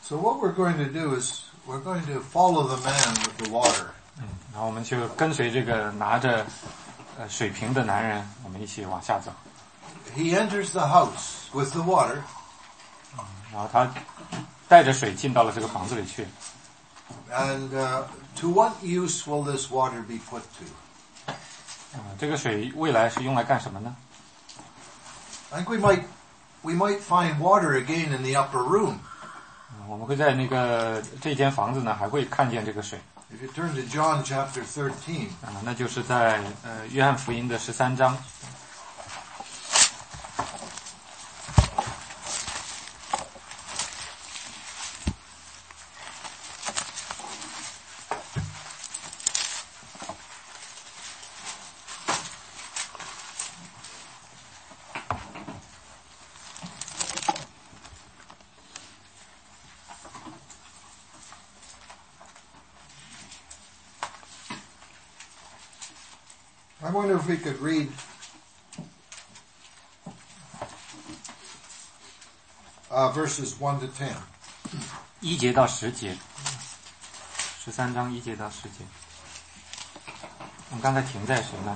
So what we're going to do is we're going to follow the man with the water. 然后我们就跟随这个拿着水瓶的男人，我们一起往下走。 He enters the house with the water. 然后他带着水进到了这个房子里去。 And to what use will this water be put to? 这个水未来是用来干什么呢？ I think we might find water again in the upper room. 我们会在这间房子呢，还会看见这个水。 If you turn to John chapter 13. 那就是在约翰福音的13章。 I wonder if we could read verses 1 to 10. 1节到10节，13章1节到10节。我们刚才停在谁呢？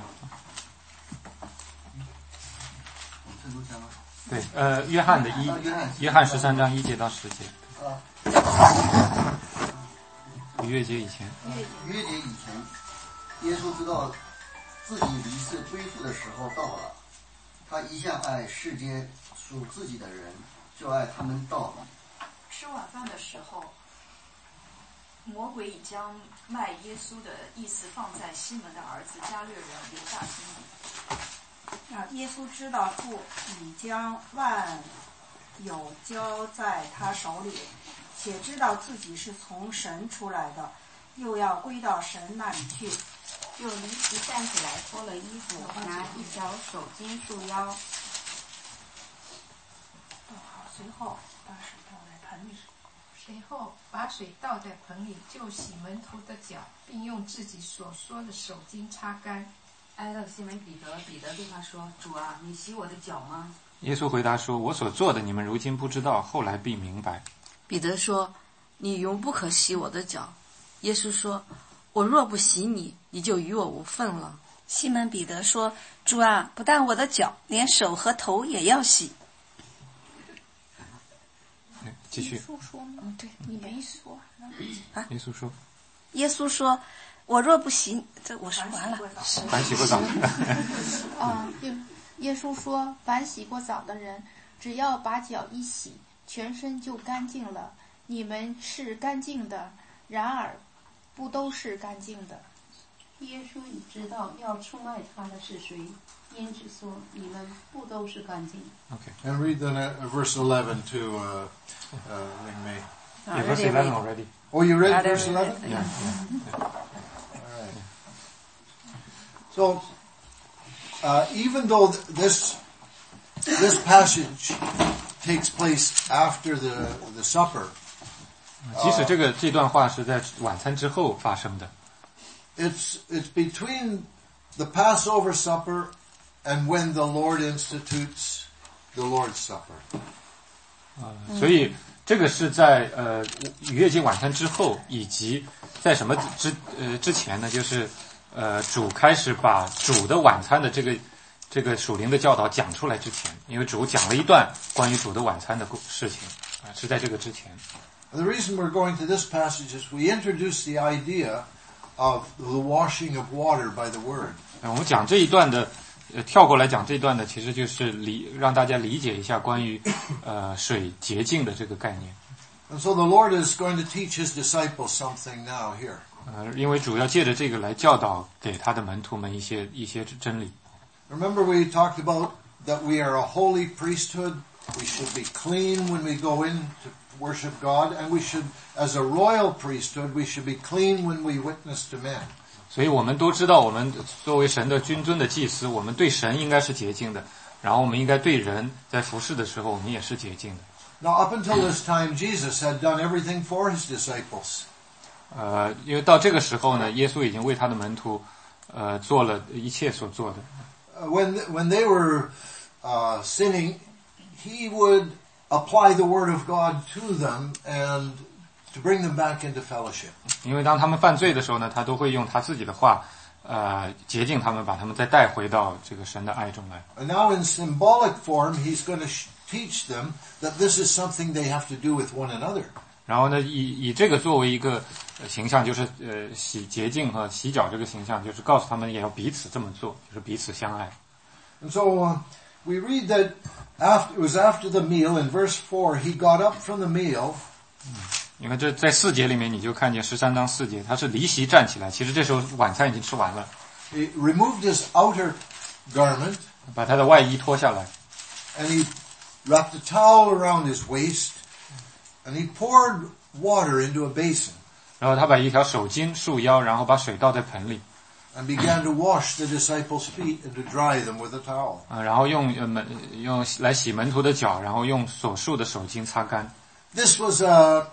对，约翰的约翰13章1节到10节。逾越节以前。 逾越节以前，耶稣知道自己离世归父的时候到了，他一向爱世间属自己的人，就爱他们到了。 吃晚饭的时候，魔鬼已将卖耶稣的意思放在西门的儿子加略人犹大心里。 耶稣知道父已将万有交在他手里，且知道自己是从神出来的，又要归到神那里去， 就离席站起来，脱了衣服，拿一条手巾束腰。 随后把水倒在盆里。 随后把水倒在盆里，就洗门徒的脚，并用自己所说的手巾擦干。 来到西门彼得，彼得对他说：“主啊，你洗我的脚吗？” 耶稣回答说：“我所做的，你们如今不知道，后来必明白。” 彼得说：“你永不可洗我的脚。”耶稣说：“我若不洗你，你就与我无份了。” 西门彼得说：“主啊，不但我的脚，连手和头也要洗。” 继续。 耶稣说呢？对，你没说啊。耶稣说：“ 耶稣说，我若不洗，这我说完了。 凡洗过澡。 耶稣说，凡洗过澡的人，只要把脚一洗，全身就干净了。你们是干净的，然而不都是干净的。 耶稣已知道要出卖他的是谁，因此说你们不都是干净。 Okay. And read the verse 11 to Ling Mei. Yeah, verse 11 already. Oh, you read verse 11? Yeah. All right. So, even though this passage takes place after the supper, 即使这段话是在晚餐之后发生的。 It's between the Passover supper and when the Lord institutes the Lord's supper. 所以这个是在逾越节晚餐之后，以及在什么之前呢？就是主开始把主的晚餐的这个属灵的教导讲出来之前，因为主讲了一段关于主的晚餐的事情是在这个之前。 The reason we're going to this passage is we introduce the idea of the washing of water by the word. 我们讲这一段的跳过来讲这一段的，其实就是让大家理解一下关于水洁净的这个概念。 And so the Lord is going to teach his disciples something now here. 因为主要借着这个来教导给他的门徒们一些真理。 Remember we talked about that we are a holy priesthood. We should be clean when we go in to worship God, and we should, as a royal priesthood, we should be clean when we witness to men. 所以我们都知道，我们作为神的君尊的祭司，我们对神应该是洁净的，然后我们应该对人在服侍的时候，我们也是洁净的。 Now, up until this time, Jesus had done everything for his disciples. 因为到这个时候呢，耶稣已经为他的门徒做了一切所做的。 When they were sinning, he would apply the Word of God to them and to bring them back into fellowship. 因为当他们犯罪的时候呢，他都会用他自己的话，洁净他们，把他们再带回到这个神的爱中来。 And now in symbolic form, he's going to teach them that this is something they have to do with one another. 然后呢，以这个作为一个形象，就是洗洁净和洗脚这个形象，就是告诉他们也要彼此这么做，就是彼此相爱。 And so we read that it was after the meal in verse 4, he got up from the meal. 你看这在4节里面，你就看见13章4节，他是离席站起来，其实这时候晚餐已经吃完了。 He removed his outer garment. 把他的外衣脱下来。 And he wrapped a towel around his waist. And he poured water into a basin. 然后他把一条手巾束腰，然后把水倒在盆里。 And began to wash the disciples' feet and to dry them with a towel. 然后用来洗门徒的脚，然后用所束的手巾擦干。 This was a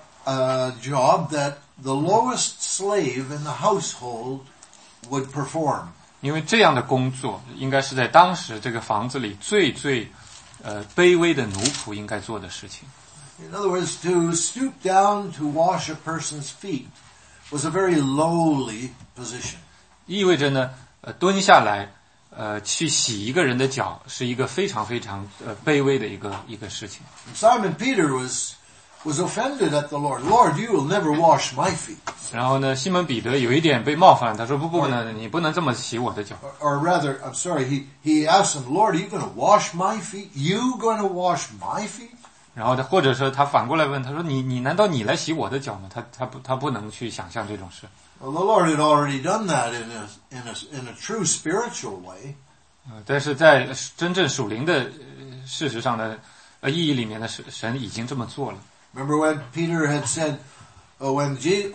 job that the lowest slave in the household would perform. 因为这样的工作应该是在当时这个房子里最卑微的奴仆应该做的事情。 In other words, to stoop down to wash a person's feet was a very lowly position. 意味着呢，蹲下来，去洗一个人的脚是一个非常非常卑微的一个事情。 Simon Peter was offended at the Lord. Lord, you will never wash my feet. 然后呢，西门彼得有一点被冒犯，他说不呢，你不能这么洗我的脚。 Or rather, I'm sorry, he asked him, Lord, are you going to wash my feet? You going to wash my feet? 然后或者说他反过来问他说你难道你来洗我的脚吗？他不能去想象这种事。 Well, the Lord had already done that in a true spiritual way. 但是在真正属灵的事实上的意义里面呢，神已经这么做了。 Remember when Peter had said, when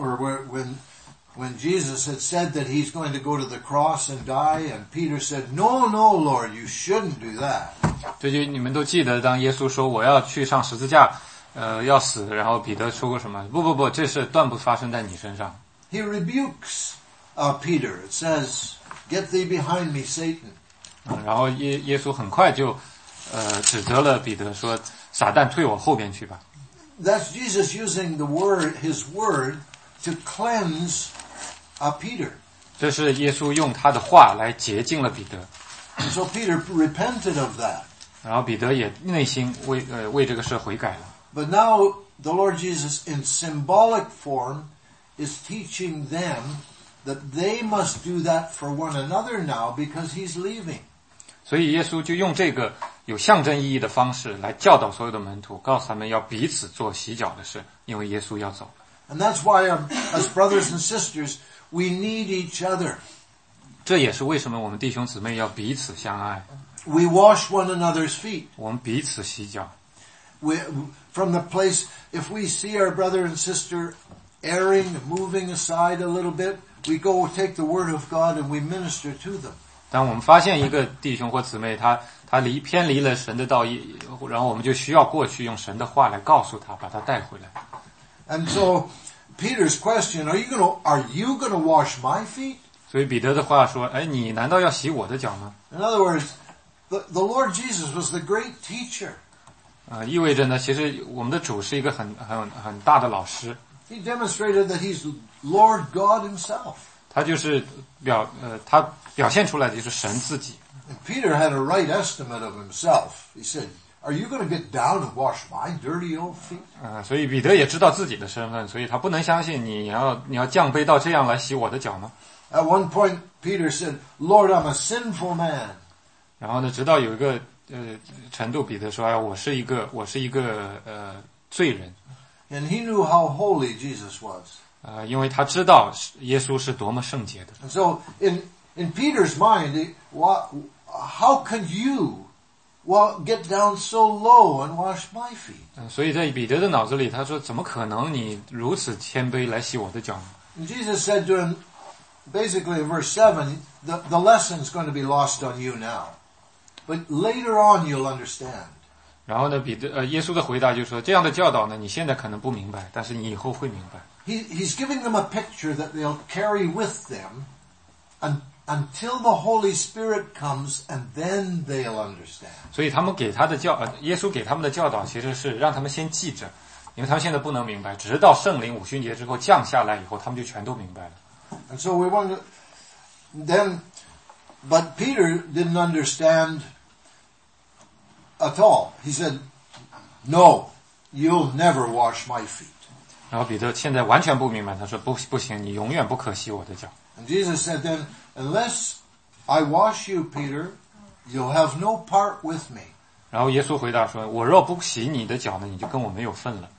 Jesus had said that he's going to go to the cross and die, and Peter said, No, Lord, you shouldn't do that. 这就你们都记得，当耶稣说我要去上十字架，要死，然后彼得说过什么？不，这事断不发生在你身上。 He rebukes Peter. It says, "Get thee behind me, Satan." 然后耶稣很快就指责了彼得，说撒旦退我后边去吧。 That's Jesus using his word, to cleanse Peter. 这是耶稣用他的话来洁净了彼得。 And so Peter repented of that. 然后彼得也内心为这个事悔改了。 But now the Lord Jesus, in symbolic form, is teaching them that they must do that for one another now because he's leaving. 所以耶稣就用这个有象征意义的方式来教导所有的门徒，告诉他们要彼此做洗脚的事，因为耶稣要走。 And that's why, as brothers and sisters, we need each other. 这也是为什么我们弟兄姊妹要彼此相爱。 We wash one another's feet. 我们彼此洗脚。 From the place, if we see our brother and sister erring, moving aside a little bit, we go take the word of God and we minister to them. 当我们发现一个弟兄或姊妹他偏离了神的道义，然后我们就需要过去用神的话来告诉他，把他带回来。 And so Peter's question, are you going to wash my feet? 所以彼得的话说，你难道要洗我的脚吗？ In other words, the Lord Jesus was the great teacher. 意味着呢，其实我们的主是一个很大的老师。 He demonstrated that he's Lord God himself. 他就是他表现出来的就是神自己。 And Peter had a right estimate of himself. He said, "Are you going to get down and wash my dirty old feet?" 所以彼得也知道自己的身份，所以他不能相信你要降卑到这样来洗我的脚吗？ At one point, Peter said, "Lord, I'm a sinful man." 然后呢，直到有一个程度，彼得说：“我是一个罪人。” And he knew how holy Jesus was. 因为他知道耶稣是多么圣洁的。 And so, in Peter's mind, how could you get down so low and wash my feet? 所以在彼得的脑子里，他说：“怎么可能你如此谦卑来洗我的脚呢？” And Jesus said to him, basically in verse 7, the lesson's going to be lost on you now. But later on you'll understand. 然后呢，耶稣的回答就是说，这样的教导呢，你现在可能不明白，但是你以后会明白。 He's giving them a picture that they'll carry with them until the Holy Spirit comes, and then they'll understand. 所以他们给他的耶稣给他们的教导其实是让他们先记着，因为他们现在不能明白，直到圣灵五旬节之后降下来以后，他们就全都明白了。 And so we want to then, but Peter didn't understand at all. He said, "No, you'll never wash my feet." 然后彼得现在完全不明白，他说不行，你永远不可洗我的脚。 And Jesus said then, "Unless I wash you, Peter, you'll have no part with me." 然后耶稣回答说：“我若不洗你的脚呢，你就跟我没有份了。”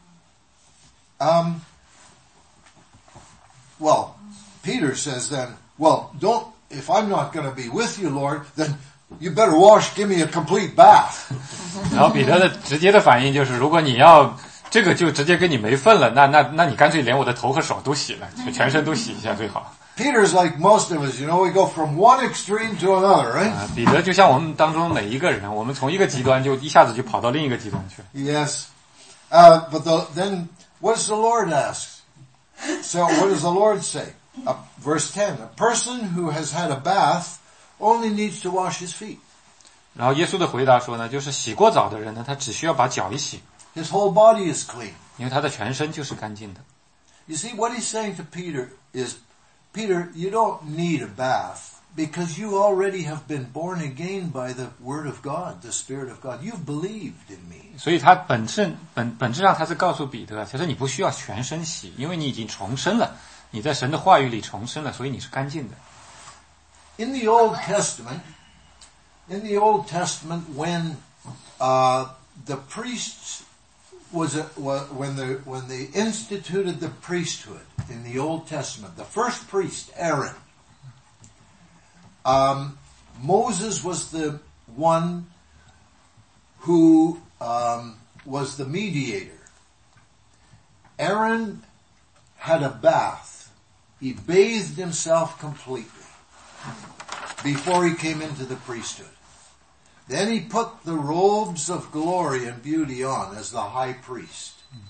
Well, Peter says then, "Well, if I'm not going to be with you, Lord, then you better give me a complete bath." 然后彼得的直接的反应就是，如果你要这个就直接跟你没份了，那你干脆连我的头和手都洗了，就全身都洗一下最好。 Peter's like most of us, we go from one extreme to another, right? 彼得就像我们当中每一个人，我们从一个极端就一下子就跑到另一个极端去。 Yes. But then what does the Lord ask? So what does the Lord say? Verse 10, a person who has had a bath only needs to wash his feet. 然后耶稣的回答说呢，就是洗过澡的人呢，他只需要把脚一洗， His whole body is clean. 因为他的全身就是干净的。 You see, what he's saying to Peter is, Peter, you don't need a bath because you already have been born again by the Word of God, the Spirit of God. You've believed in me. 所以他本质上他是告诉彼得，其实你不需要全身洗，因为你已经重生了，你在神的话语里重生了，所以你是干净的。 In the Old Testament, when the priests when they instituted the priesthood in the Old Testament, the first priest, Aaron, Moses was the one who was the mediator. Aaron had a bath. He bathed himself completely before he came into the priesthood. Then he put the robes of glory and beauty on as the high priest.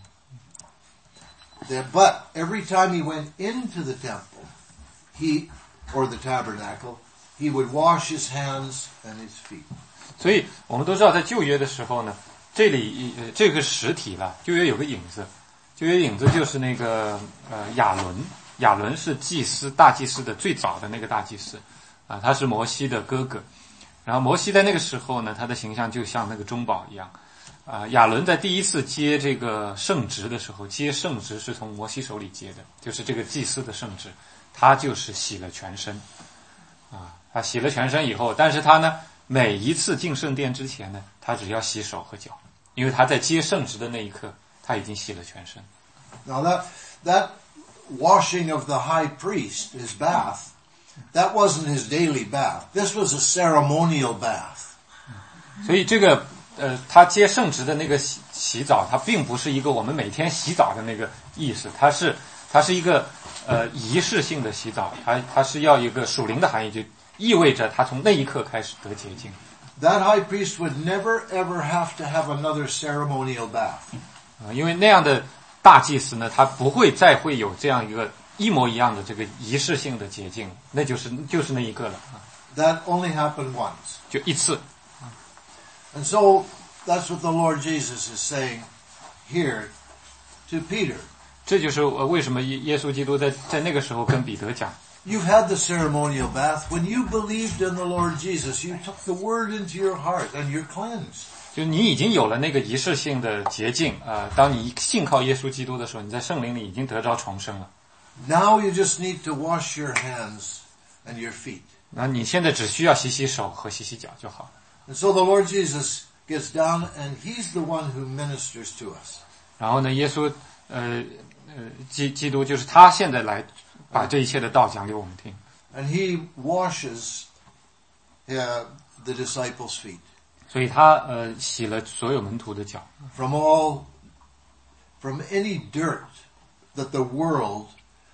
But every time he went into the temple, or the tabernacle, he would wash his hands and his feet. 所以我们都知道，在旧约的时候呢，这里这个实体了，旧约有个影子，旧约影子就是那个亚伦，亚伦是大祭司的最早的那个大祭司啊，他是摩西的哥哥。然后摩西在那个时候呢，他的形象就像那个中保一样啊。亚伦在第一次接这个圣职的时候，接圣职是从摩西手里接的，就是这个祭司的圣职，他就是洗了全身啊。他洗了全身以后，但是他呢，每一次进圣殿之前呢，他只要洗手和脚，因为他在接圣职的那一刻，他已经洗了全身。 Now that washing of the high priest, his bath, that wasn't his daily bath. This was a ceremonial bath. 所以这个他接圣职的那个洗澡，它并不是一个我们每天洗澡的那个意思，它是一个仪式性的洗澡，它是要一个属灵的含义，就意味着他从那一刻开始得洁净。 That high priest would never ever have to have another ceremonial bath. 因为那样的大祭司呢，他不会再会有这样一个一模一样的这个仪式性的洁净，那就是那一个了。 That only happened once. 就一次。 And so that's what the Lord Jesus is saying here to Peter. 这就是为什么耶稣基督在那个时候跟彼得讲。 You've had the ceremonial bath. When you believed in the Lord Jesus, you took the word into your heart and you're cleansed. 就你已经有了那个仪式性的洁净当你信靠耶稣基督的时候，你在圣灵里已经得着重生了。 Now you just need to wash your hands and your feet. 那你现在只需要洗洗手和洗洗脚就好了。 And so the Lord Jesus gets down and he's the one who ministers to us. 然后呢，耶稣基督就是他现在来把这一切的道讲给我们听。 And he washes the disciples' feet. 所以他洗了所有门徒的脚。 From any dirt that the world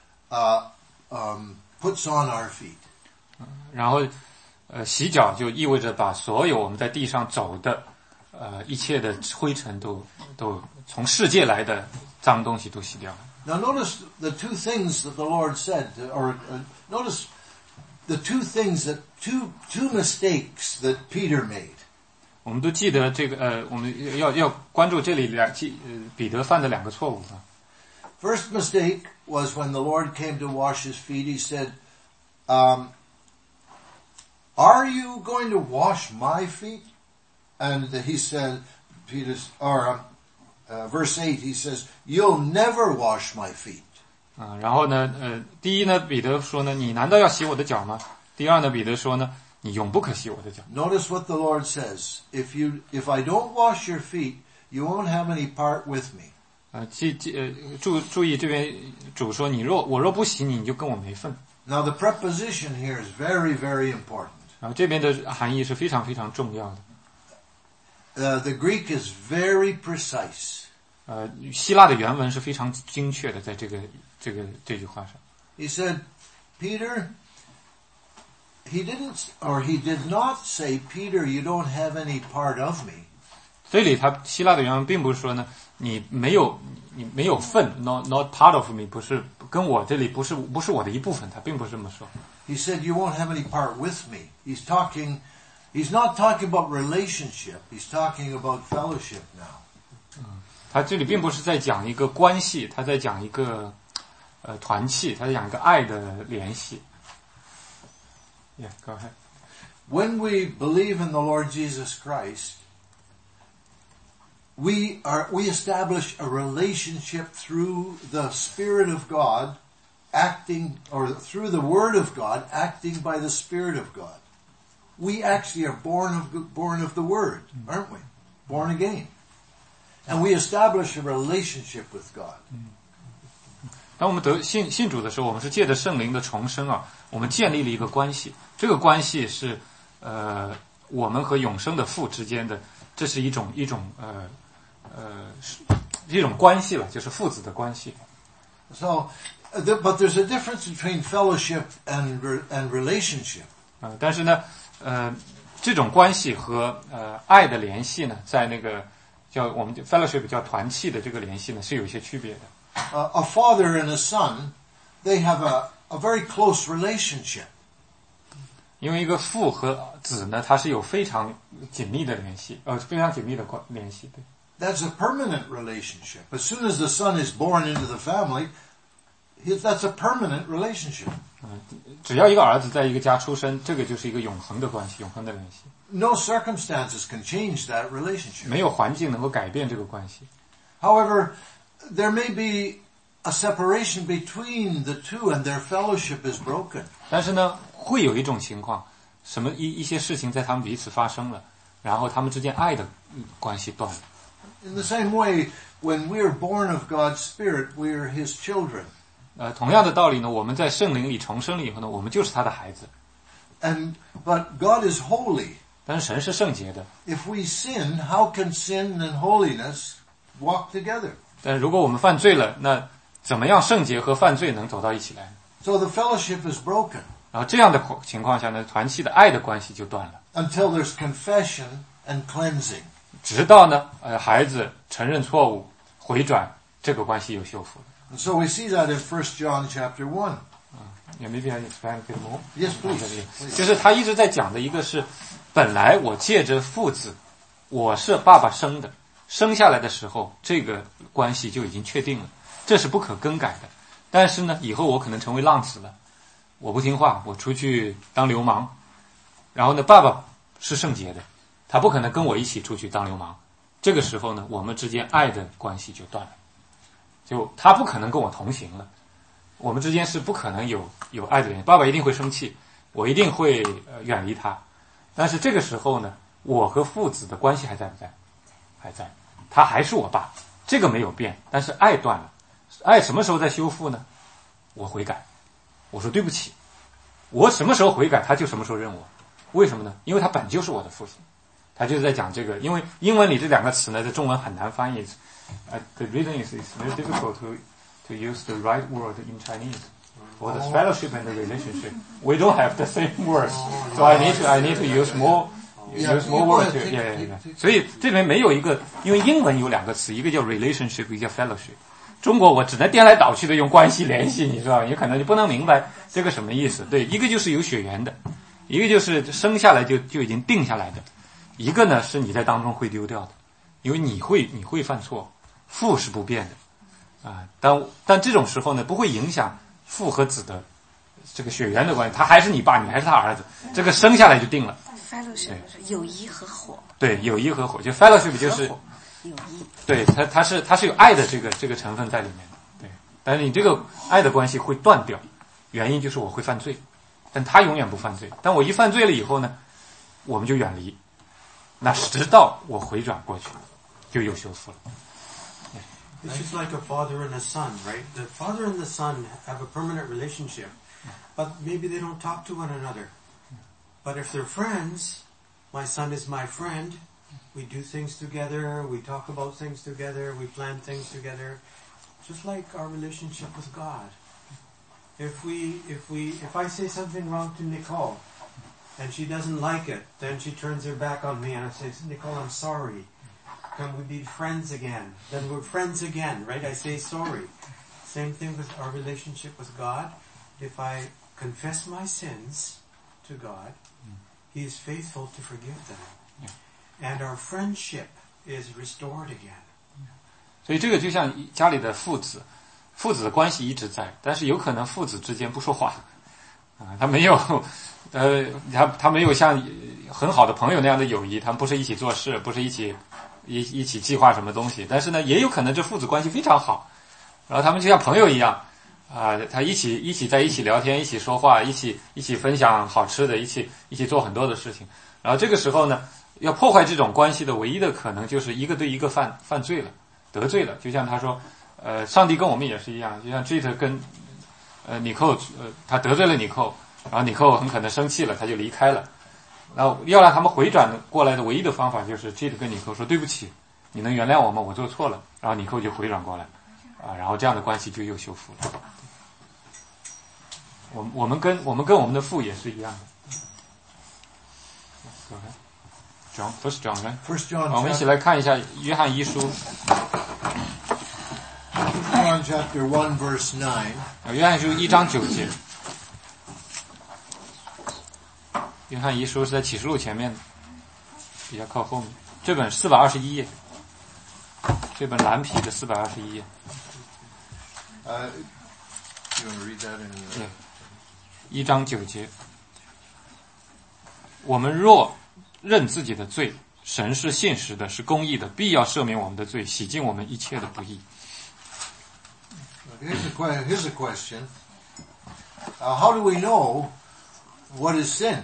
puts on our feet. 然后洗脚就意味着把所有我们在地上走的一切的灰尘都从世界来的脏东西都洗掉了。 Now notice the two things that the Lord said, or notice the two things that two mistakes that Peter made. 我们都记得这个我们要关注这里彼得犯的两个错误啊。 First mistake was when the Lord came to wash his feet. He said, "Are you going to wash my feet?" And he said, verse 8, he says, "You'll never wash my feet." 然后呢，第一呢，彼得说呢，你难道要洗我的脚吗？第二呢，彼得说呢，你永不可洗我的脚。 Notice what the Lord says. If I don't wash your feet, you won't have any part with me. 注意这边主说，我若不洗你，你就跟我没份。 Now the preposition here is very, very important. 然后这边的含义是非常非常重要的。The Greek is very precise. 希腊的原文是非常精确的，在这句话上。 He said, Peter, he did not say, Peter, you don't have any part of me. 这里希腊的原文并不是说呢，你没有份 ，not part of me， 不是跟我这里不是我的一部分，他并不是这么说。 He said, you won't have any part with me. He's not talking about relationship. He's talking about fellowship now. 他这里并不是在讲一个关系，他在讲一个团契，他在讲一个爱的联系。Yeah, go ahead. When we believe in the Lord Jesus Christ, we establish a relationship through the Spirit of God acting, or through the Word of God acting by the Spirit of God. We actually are born of the Word, aren't we? Born again. And we establish a relationship with God. 当我们信主的时候，我们是借着圣灵的重生啊，我们建立了一个关系。这个关系是我们和永生的父之间的，这是一种关系了，就是父子的关系。 So, but there's a difference between fellowship and relationship. 但是呢，这种关系和爱的联系呢，在那个我们 fellowship 叫团契的这个联系呢，是有一些区别的。 A father and a son, they have a very close relationship. 因为一个父和子呢，他是有非常紧密的联系，非常紧密的联系。对。 That's a permanent relationship. As soon as the son is born into the family, that's a permanent relationship. 只要一个儿子在一个家出生，这个就是一个永恒的关系，永恒的联系。 No circumstances can change that relationship. 没有环境能够改变这个关系。 However, there may be a separation between the two and their fellowship is broken. 但是呢，会有一种情况，一些事情在他们彼此发生了，然后他们之间爱的关系断了。 In the same way, when we are born of God's Spirit, we are His children. 同样的道理呢，我们在圣灵里重生了以后呢，我们就是他的孩子。 But God is holy. 但是神是圣洁的。 If we sin, how can sin and holiness walk together? 但如果我们犯罪了，那怎么样圣洁和犯罪能走到一起来呢？ So the fellowship is broken. 然后这样的情况下呢，团契的爱的关系就断了。 Until there's confession and cleansing. 直到呢，孩子承认错误、回转，这个关系有修复了。 And so we see that in 1 John chapter 1. Maybe I expand a bit more. Yes, please. 就是他一直在讲的一个是，本来我借着父子，我是爸爸生的，生下来的时候，这个关系就已经确定了，这是不可更改的。但是呢，以后我可能成为浪子了，我不听话，我出去当流氓，然后呢，爸爸是圣洁的，他不可能跟我一起出去当流氓。这个时候呢，我们之间爱的关系就断了，就他不可能跟我同行了。我们之间是不可能有爱的联系，爸爸一定会生气，我一定会远离他。但是这个时候呢，我和父子的关系还在不在？还在，他还是我爸，这个没有变，但是爱断了。爱什么时候在修复呢？我悔改，我说对不起，我什么时候悔改，他就什么时候认我。为什么呢？因为他本就是我的父亲。他就是在讲这个，因为英文里这两个词呢，在中文很难翻译。The reason is it's very difficult to use the right word in Chinese for the fellowship and the relationship. We don't have the same words, so I need to use more words. Yeah. 所以这边没有一个，因为英文有两个词，一个叫 relationship， 一个叫 fellowship。 中国我只能颠来倒去的用关系联系你，是吧？你可能就不能明白这个什么意思。对，一个就是有血缘的，一个就是生下来就已经定下来的，一个呢是你在当中会丢掉的，因为你会犯错，父是不变的啊。但这种时候呢，不会影响父和子的这个血缘的关系，他还是你爸，你还是他儿子，这个生下来就定了。 fellowship 是友谊和火。 对，友谊和火，就 fellowship 就是友谊。 对，它是有爱的这个成分在里面的。对，但是你这个爱的关系会断掉，原因就是我会犯罪，但他永远不犯罪。但我一犯罪了以后呢，我们就远离，那直到我回转过去，就有修复了。 It's just like a father and a son, right? The father and the son have a permanent relationship, but maybe they don't talk to one another. But if they're friends, my son is my friend, we do things together, we talk about things together, we plan things together, just like our relationship with God. If I say something wrong to Nicole, and she doesn't like it, then she turns her back on me and I say, Nicole, I'm sorry. Can we be friends again? Then we're friends again, right? I say sorry. Same thing with our relationship with God. If I confess my sins to God, He is faithful to forgive them. And our friendship is restored again. 所以这个就像家里的父子的关系一直在，但是有可能父子之间不说话啊，他没有他没有像很好的朋友那样的友谊，他们不是一起做事，不是一起计划什么东西，但是呢，也有可能这父子关系非常好，然后他们就像朋友一样啊，他一起在一起聊天，一起说话，一起分享好吃的，一起做很多的事情。然后这个时候呢，要破坏这种关系的唯一的可能就是一个对一个犯罪了，得罪了。就像他说，上帝跟我们也是一样，就像 Jit 跟尼寇，他得罪了尼寇，然后尼寇很可能生气了，他就离开了。然后要让他们回转过来的唯一的方法就是 Jit 跟尼寇说对不起，你能原谅我吗？我做错了。然后尼寇就回转过来啊，然后这样的关系就又修复了。我们跟我们的父也是一样的。First John, right? First John. 我们一起来看一下约翰一书。 John chapter 1 verse 9. 约翰一书1章9节。约翰一书是在启示录前面，比较靠后面。这本421页，这本蓝皮的421页。 You want to read that in? 1章9节。我们若认自己的罪，神是信实的，是公义的，必要赦免我们的罪，洗净我们一切的不义。 Here's a question. How do we know what is sin?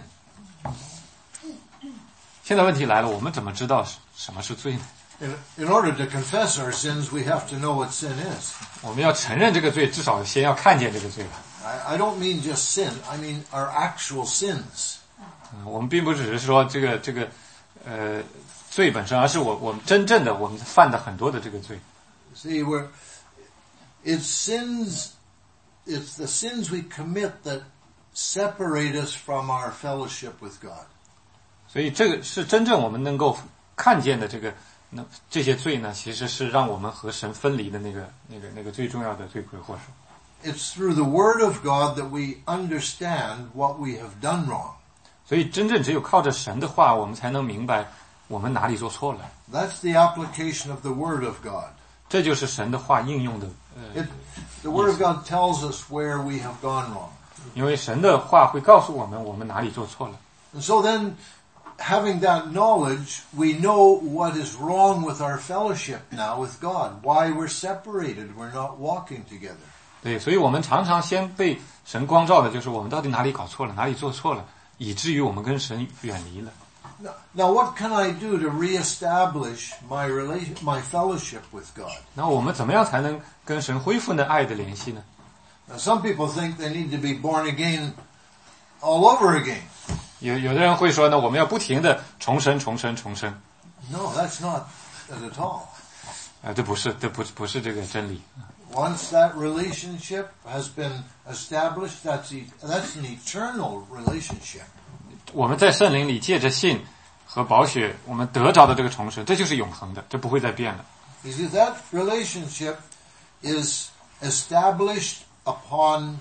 现在问题来了，我们怎么知道什么是罪呢？ In order to confess our sins, we have to know what sin is. 我们要承认这个罪，至少先要看见这个罪吧。 I don't mean just sin. I mean our actual sins. 我们并不只是说这个罪本身，而是我们真正的我们犯的很多的这个罪。 See, it's the sins we commit that separate us from our fellowship with God. 所以这个是真正我们能够看见的这些罪呢，其实是让我们和神分离的那个最重要的罪魁祸首。 It's through the Word of God that we understand what we have done wrong. 所以真正只有靠着神的话，我们才能明白我们哪里做错了。 That's the application of the Word of God. 这就是神的话应用的。 The Word of God tells us where we have gone wrong. 因为神的话会告诉我们哪里做错了。 And so then, having that knowledge, we know what is wrong with our fellowship now with God. Why we're separated, we're not walking together. 对，所以我们常常先被神光照的，就是我们到底哪里搞错了，哪里做错了，以至于我们跟神远离了。 Now, what can I do to reestablish my fellowship with God? 那我们怎么样才能跟神恢复那爱的联系呢？ Now, some people think they need to be born again all over again. 有的人会说呢，我们要不停的重生。 No, that's not it at all. 这不是这个真理。 Once that relationship has been established, that's an eternal relationship. 我们在圣灵里借着信和宝血，我们得着的这个重生，这就是永恒的，这不会再变了。 You see, that relationship is established upon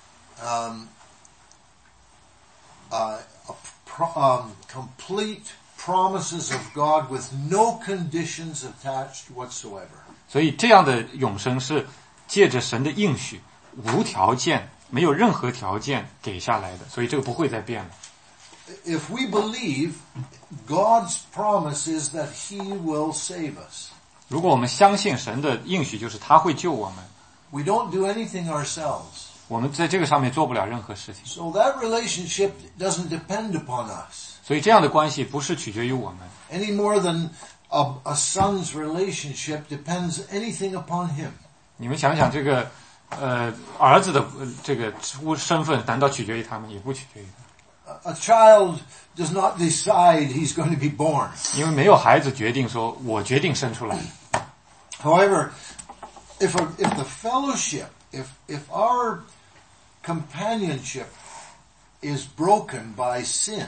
complete promises of God with no conditions attached whatsoever. 所以这样的永生是借着神的应许，无条件，没有任何条件给下来的，所以这个不会再变了。 If we believe, God's promise is that He will save us. 如果我们相信神的应许就是他会救我们， We don't do anything ourselves. 我们在这个上面做不了任何事情， So that relationship doesn't depend upon us 所以这样的关系不是取决于我们， any more than a son's relationship depends anything upon him. 你们想想这个儿子的这个身份难道取决于他们？也不取决于他。 A child does not decide he's going to be born. 因为没有孩子决定说我决定生出来。 However, if the fellowship, if our companionship is broken by sin,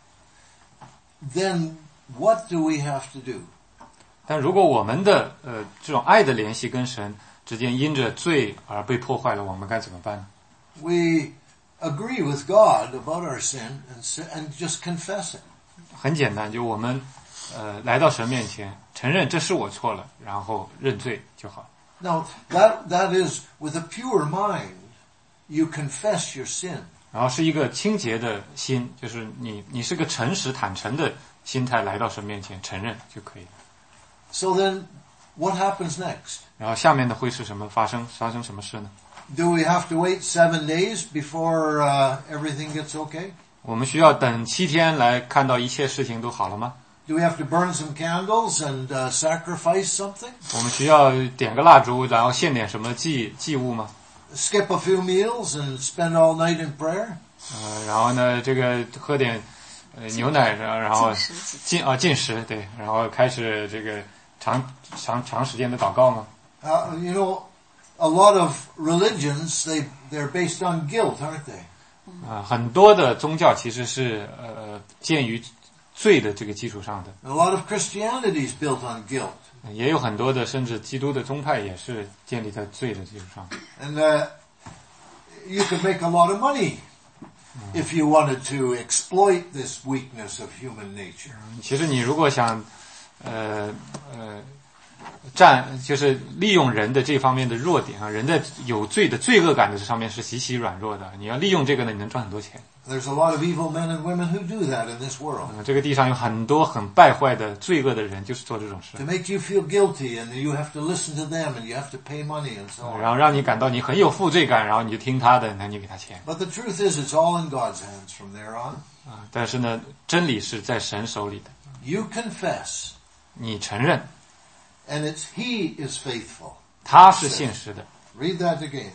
then what do we have to do? 但如果我们的这种爱的联系跟神之间因着罪而被破坏了，我们该怎么办呢？ We agree with God about our sin and just confess it. 很简单，就我们来到神面前，承认这是我错了，然后认罪就好。 Now, that is with a pure mind. You confess your sin. 然后是一个清洁的心，就是你是个诚实坦诚的心态来到神面前承认就可以了。 So then, what happens next? 然后下面的会是什么发生什么事呢？ Do we have to wait 7 days before everything gets okay? 我们需要等7天来看到一切事情都好了吗？ Do we have to burn some candles and sacrifice something? 我们需要点个蜡烛，然后献点什么祭物吗？ Skip a few meals and spend all night in prayer? 然后呢，这个喝点牛奶，然后进食，对，然后开始这个长时间的祷告吗？ You know, a lot of religions they're based on guilt, aren't they? 很多的宗教其实是建于罪的这个基础上的。 A lot of Christianity is built on guilt. 也有很多的，甚至基督的宗派也是建立在罪的基础上。 And you could make a lot of money if you wanted to exploit this weakness of human nature. 其实你如果想就是利用人的这方面的弱点啊，人的有罪的罪恶感的这上面是极其软弱的，你要利用这个呢，你能赚很多钱。 There's a lot of evil men and women who do that in this world. 这个地上有很多很败坏的罪恶的人，就是做这种事。 To make you feel guilty and you have to listen to them and you have to pay money and so on. 然后让你感到你很有负罪感，然后你就听他的，那你给他钱。 But the truth is it's all in God's hands from there on. 但是呢，真理是在神手里的。 You confess. 你承认。 And it's He is faithful. 他是信实的。 Read that again.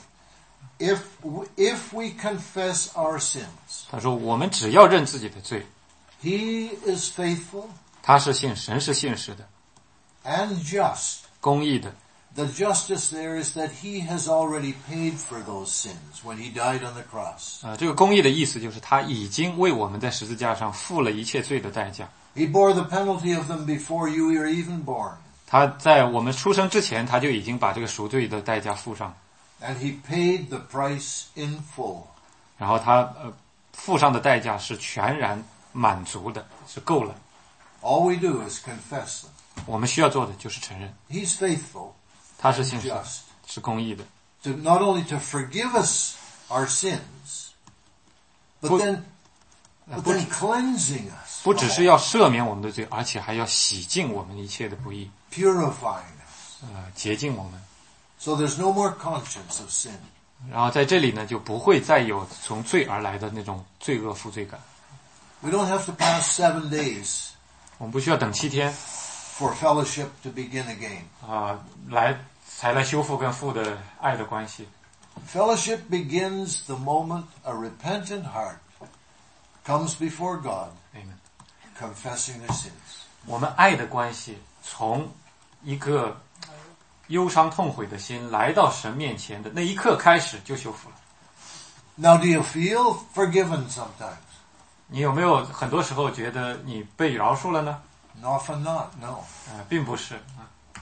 If we confess our sins. 他说我们只要认自己的罪。 He is faithful. 他是神是信实的。 And just. 公义的。 The justice there is that He has already paid for those sins when He died on the cross. 这个公义的意思就是他已经为我们在十字架上付了一切罪的代价。 He bore the penalty of them before you were even born. 他在我们出生之前，他就已经把这个赎罪的代价付上。 And He paid the price in full. 然后他付上的代价是全然满足的，是够了。 All we do is confess them. 我们需要做的就是承认。 He's faithful. 他是信实的，是公义的。 To not only to forgive us our sins, but then cleansing us. 不只是要赦免我们的罪，而且还要洗净我们一切的不义。 Purifying us. 洁净我们。 So there's no more conscience of sin. 然后在这里呢，就不会再有从罪而来的那种罪恶负罪感。 We don't have to pass 7 days. 我们不需要等7天 for fellowship to begin again. 才来修复跟父的爱的关系。 Fellowship begins the moment a repentant heart comes before God, confessing their sins. 我们爱的关系从一个忧伤痛悔的心来到神面前的那一刻开始就修复了。 Now, do you feel forgiven sometimes? 你有没有很多时候觉得你被饶恕了呢？ Often not, no. 并不是。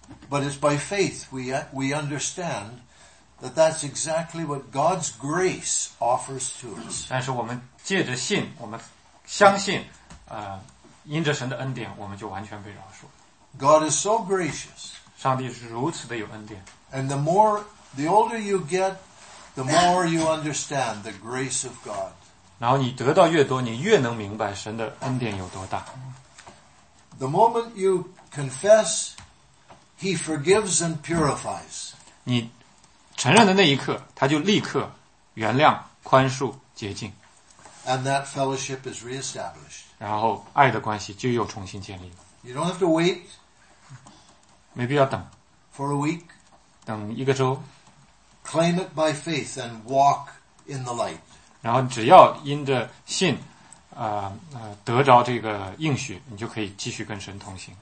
But it's by faith we understand that that's exactly what God's grace offers to us. 但是我们借着信，我们相信，因着神的恩典，我们就完全被饶恕。 God is so gracious. 上帝是如此的有恩典。 And the older you get, the more you understand the grace of God. 然后你得到越多，你越能明白神的恩典有多大。 The moment you confess, He forgives and purifies. 你承认的那一刻，他就立刻原谅、宽恕、洁净。 And that fellowship is reestablished. 然后爱的关系就又重新建立了。 You don't have to wait. 没必要等。 For a week. 等一个周。 Claim it by faith and walk in the light. 然后只要因着信，得着这个应许，你就可以继续跟神同行。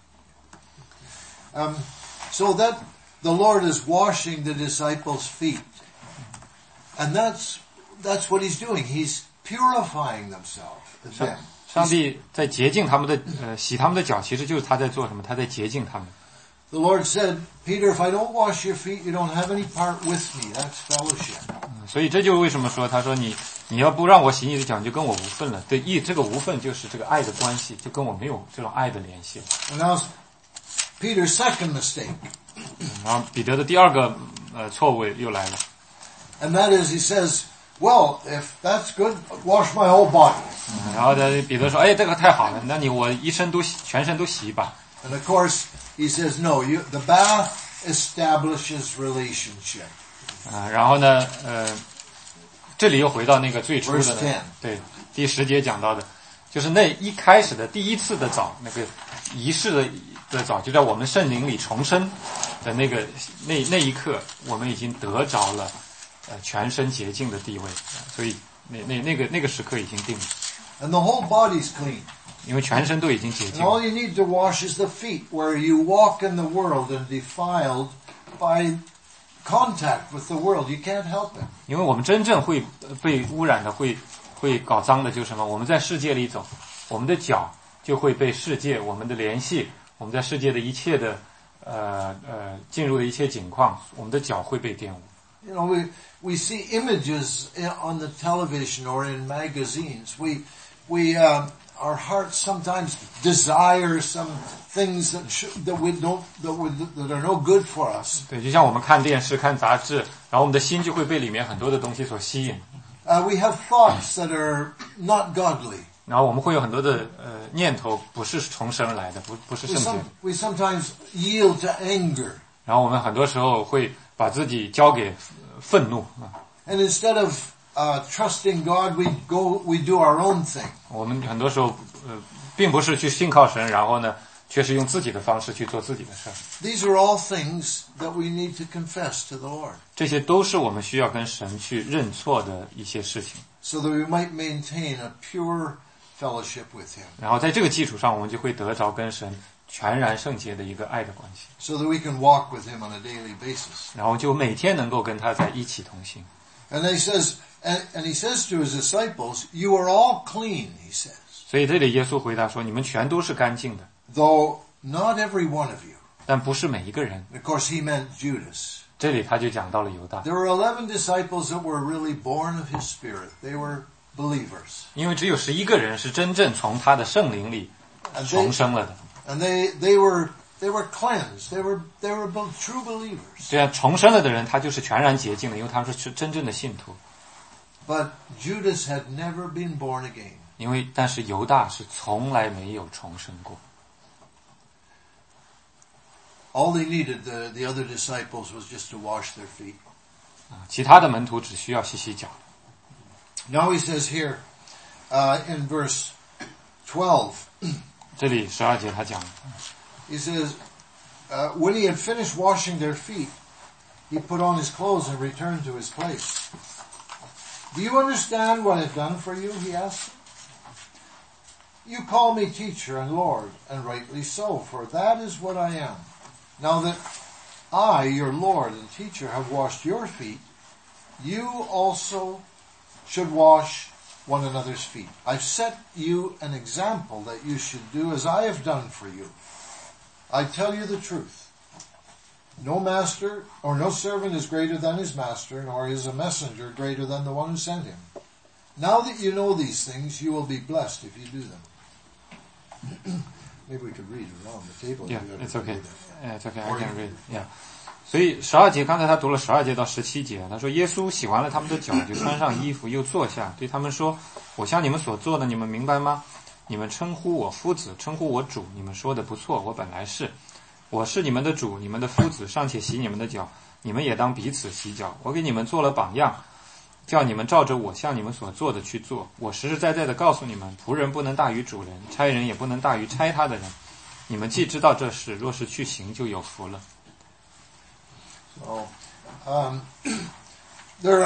So that the Lord is washing the disciples' feet, and that's what He's doing. He's purifying themselves. 上帝在洁净他们的洗他们的脚，其实就是他在做什么？他在洁净他们。 The Lord said, Peter, if I don't wash your feet, you don't have any part with me. That's fellowship. 所以这就是为什么说他说你要不让我洗你的脚，你就跟我无份了。对，这个无份就是这个爱的关系，就跟我没有这种爱的联系。 And now Peter's second mistake. 然后彼得的第二个错误又来了。 And that is, he says, well, if that's good, wash my whole body. 然后彼得说，哎，这个太好了，那我全身都洗一把。 And of course, he says, no, the bath establishes relationship. 然后呢，这里又回到那个最初的对第10节讲到的，就是那一开始的第一次的澡，那个仪式的澡，就在我们圣灵里重生的那一刻，我们已经得着了全身洁净的地位，所以那个时刻已经定了。 And the whole body's clean. 因为全身都已经洁净。 And all you need to wash is the feet, where you walk in the world and defiled by contact with the world. You can't help it. 因为我们真正会被污染的，会搞脏的，就是什么？我们在世界里走，我们的脚就会被世界，我们的联系，我们在世界的一切的进入的一切景况，我们的脚会被玷污。 You know, we see images on the television or in magazines. Our hearts sometimes desire some things that are no good for us. 对，就像我们看电视、看杂志，然后我们的心就会被里面很多的东西所吸引。 We have thoughts that are not godly. 然后我们会有很多的念头不是从神而来的，不是圣洁。 We sometimes yield to anger. 然后我们很多时候会把自己交给愤怒。 And instead of trusting God, we do our own thing. 我们很多时候并不是去信靠神，然后呢，却是用自己的方式去做自己的事。 These are all things that we need to confess to the Lord. 这些都是我们需要跟神去认错的一些事情。 So that we might maintain a pure fellowship with Him. 然后在这个基础上，我们就会得着跟神全然圣洁的一个爱的关系。 So that we can walk with Him on a daily basis. 然后就每天能够跟他在一起同行。 And he says to his disciples, "You are all clean," he says. 所以这里耶稣回答说：“你们全都是干净的。” Though not every one of you. 但不是每一个人。 Of course, he meant Judas. 这里他就讲到了犹大。 There were 11 disciples that were really born of his Spirit. They were believers. 因为只有11个人是真正从他的圣灵里重生了的。 And they were cleansed. They were true believers. 这样重生了的人，他就是全然洁净的，因为他们是真正的信徒。 But Judas had never been born again. 但是犹大是从来没有重生过。 All they needed, the other disciples, was just to wash their feet. 其他的门徒只需要洗洗脚。 Now he says here, in verse 12. 这里12节他讲。 He says, when he had finished washing their feet, he put on his clothes and returned to his place. Do you understand what I've done for you? He asked. You call me teacher and Lord, and rightly so, for that is what I am. Now that I, your Lord and teacher, have washed your feet, you also should wash one another's feet. I've set you an example that you should do as I have done for you. I tell you the truth. No master or no servant is greater than his master, nor is a messenger greater than the one who sent him. Now that you know these things, you will be blessed if you do them. Maybe we could read it around the table. Yeah, it's okay. It's okay, I can read. Yeah. 所以12节，刚才他读了12节到17节，他说耶稣洗完了他们的脚，就穿上衣服，又坐下，对他们说：我向你们所做的，你们明白吗？你们称呼我夫子，称呼我主，你们说的不错，我本来是。我是你们的主，你们的夫子，尚且洗你们的脚，你们也当彼此洗脚。我给你们做了榜样，叫你们照着我向你们所做的去做。我实实在在的告诉你们，仆人不能大于主人，差人也不能大于差他的人。你们既知道这事，若是去行，就有福了。 So, there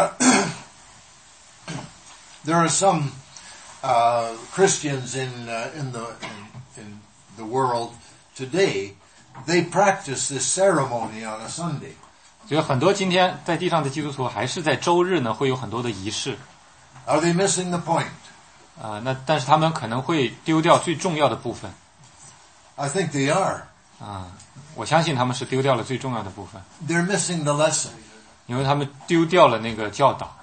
are some Christians in the world today. They practice this ceremony on a Sunday. 所以很多今天在地上的基督徒还是在周日呢，会有很多的仪式。 Are they missing the point? 但是他们可能会丢掉最重要的部分。 I think they are. 我相信他们是丢掉了最重要的部分。 They're missing the lesson. 因为他们丢掉了那个教导。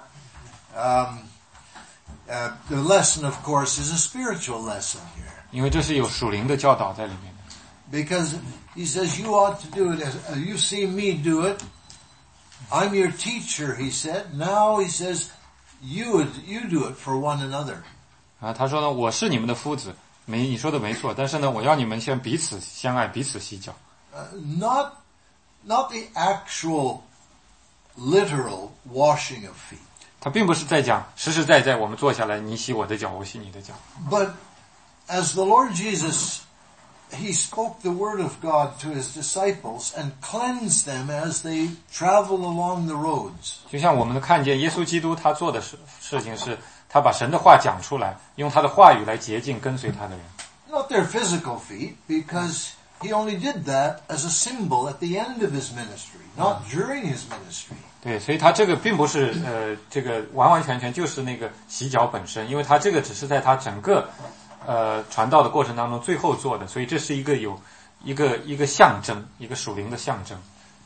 The lesson, of course, is a spiritual lesson here. 因为这是有属灵的教导在里面的。 Because he says you ought to do it as you've seen me do it. I'm your teacher, he said. Now he says you do it for one another. 他说呢，我是你们的夫子，你说的没错，但是呢，我要你们先彼此相爱，彼此洗脚。 Not the actual literal washing of feet. 他并不是在讲实实在在我们坐下来，你洗我的脚，我洗你的脚。 But as the Lord Jesus, he spoke the word of God to his disciples and cleansed them as they travel along the roads. 就像我们看见耶稣基督他做的事情是，他把神的话讲出来，用他的话语来洁净跟随他的人。 Not their physical feet, because he only did that as a symbol at the end of his ministry, not during his ministry. 对，所以他这个并不是这个完完全全就是那个洗脚本身，因为他这个只是在他整个传道的过程当中最后做的，所以这是一个有一个象征，一个属灵的象征。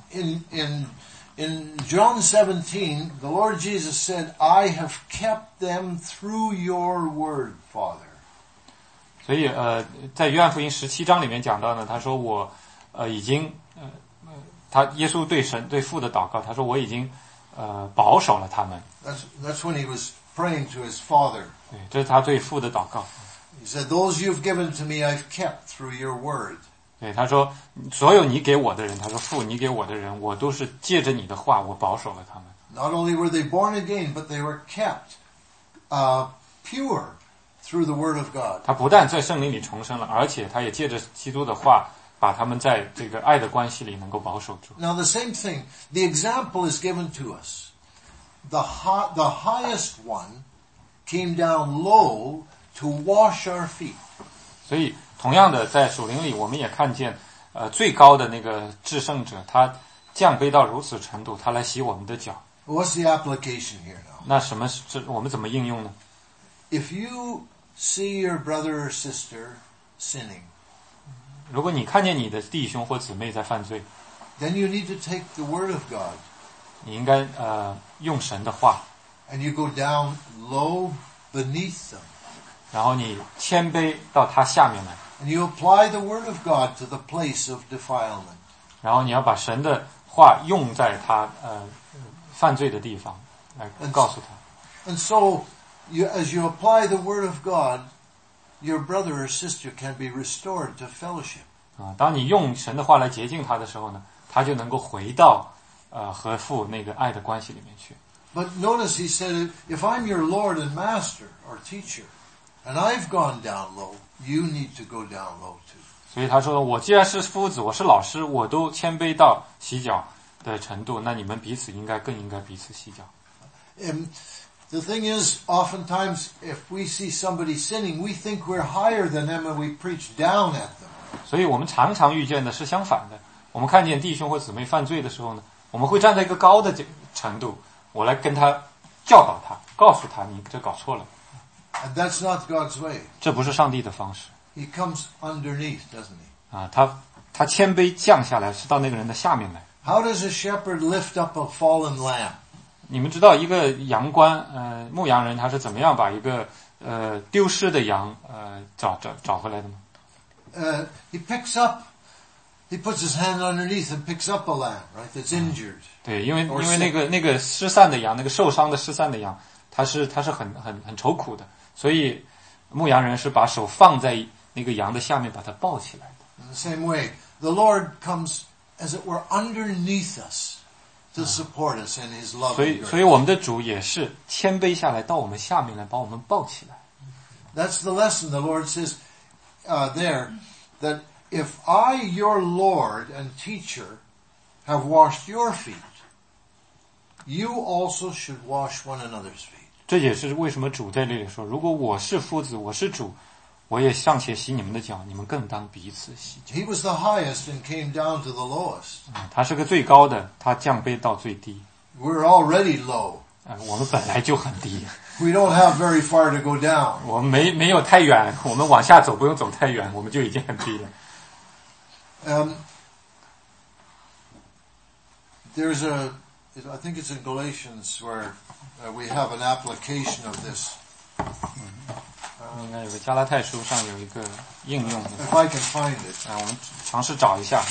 In John 17, the Lord Jesus said, "I have kept them through your word, Father." 所以在约翰福音17章里面讲到呢，他说我已经耶稣对父的祷告，他说我已经保守了他们。 That's when he was praying to his Father. 对，这是他对父的祷告。 He said, "Those you've given to me, I've kept through your word." 对，他说所有你给我的人，他说父你给我的人，我都是借着你的话，我保守了他们。 Not only were they born again, but they were kept pure through the word of God. 他不但在圣灵里重生了，而且他也借着基督的话，把他们在这个爱的关系里能够保守住。 Now the same thing, the example is given to us. The highest one came down low to wash our feet. 所以同样的，在属灵里，我们也看见最高的那个至圣者，他降卑到如此程度，他来洗我们的脚。 What's the application here now? 那我们怎么应用呢？ If you see your brother or sister sinning, 如果你看见你的弟兄或姊妹在犯罪， then you need to take the word of God. 你应该用神的话， And you go down low beneath them. 然后你谦卑到他下面来， And you apply the word of God to the place of defilement. 然后你要把神的话用在他犯罪的地方，来告诉他。 And so, as you apply the word of God, your brother or sister can be restored to fellowship. 当你用神的话来洁净他的时候呢，他就能够回到和父那个爱的关系里面去。 But notice he said, if I'm your Lord and Master or teacher, and I've gone down low, you need to go down low too. 所以他说，我既然是夫子，我是老师，我都谦卑到洗脚的程度，那你们彼此更应该彼此洗脚。 The thing is, oftentimes, if we see somebody sinning, we think we're higher than them and we preach down at them. 所以我们常常遇见的是相反的。我们看见弟兄或姊妹犯罪的时候呢，我们会站在一个高的程度，我来跟他教导他，告诉他你这搞错了。 And that's not God's way. 这不是上帝的方式。 He comes underneath, doesn't he? 他谦卑降下来，是到那个人的下面来。 How does a shepherd lift up a fallen lamb? 你们知道一个羊倌，牧羊人他是怎么样把一个丢失的羊找回来的吗？ He puts his hand underneath and picks up a lamb, right? That's injured. 对，因为那个失散的羊，那个受伤的失散的羊，它是很愁苦的，所以牧羊人是把手放在那个羊的下面，把它抱起来的。 In the same way, the Lord comes, as it were, underneath us to support us in His love. 所以我们的主也是谦卑下来到我们下面来，把我们抱起来。 That's the lesson the Lord says there, that if I, your Lord and teacher, have washed your feet, you also should wash one another's feet. 这也是为什么主在这里说，如果我是夫子，我是主，我也尚且洗你们的脚，你们更当彼此洗脚。 He was the highest and came down to the lowest. 他是个最高的，他降卑到最低。 We're already low. 我们本来就很低。 We don't have very far to go down. 我们没有太远，我们往下走不用走太远，我们就已经很低了。 There's I think it's in Galatians where we have an application of this. 应该有个加拉太书上有一个应用的。 If I can find it. 我们尝试找一下。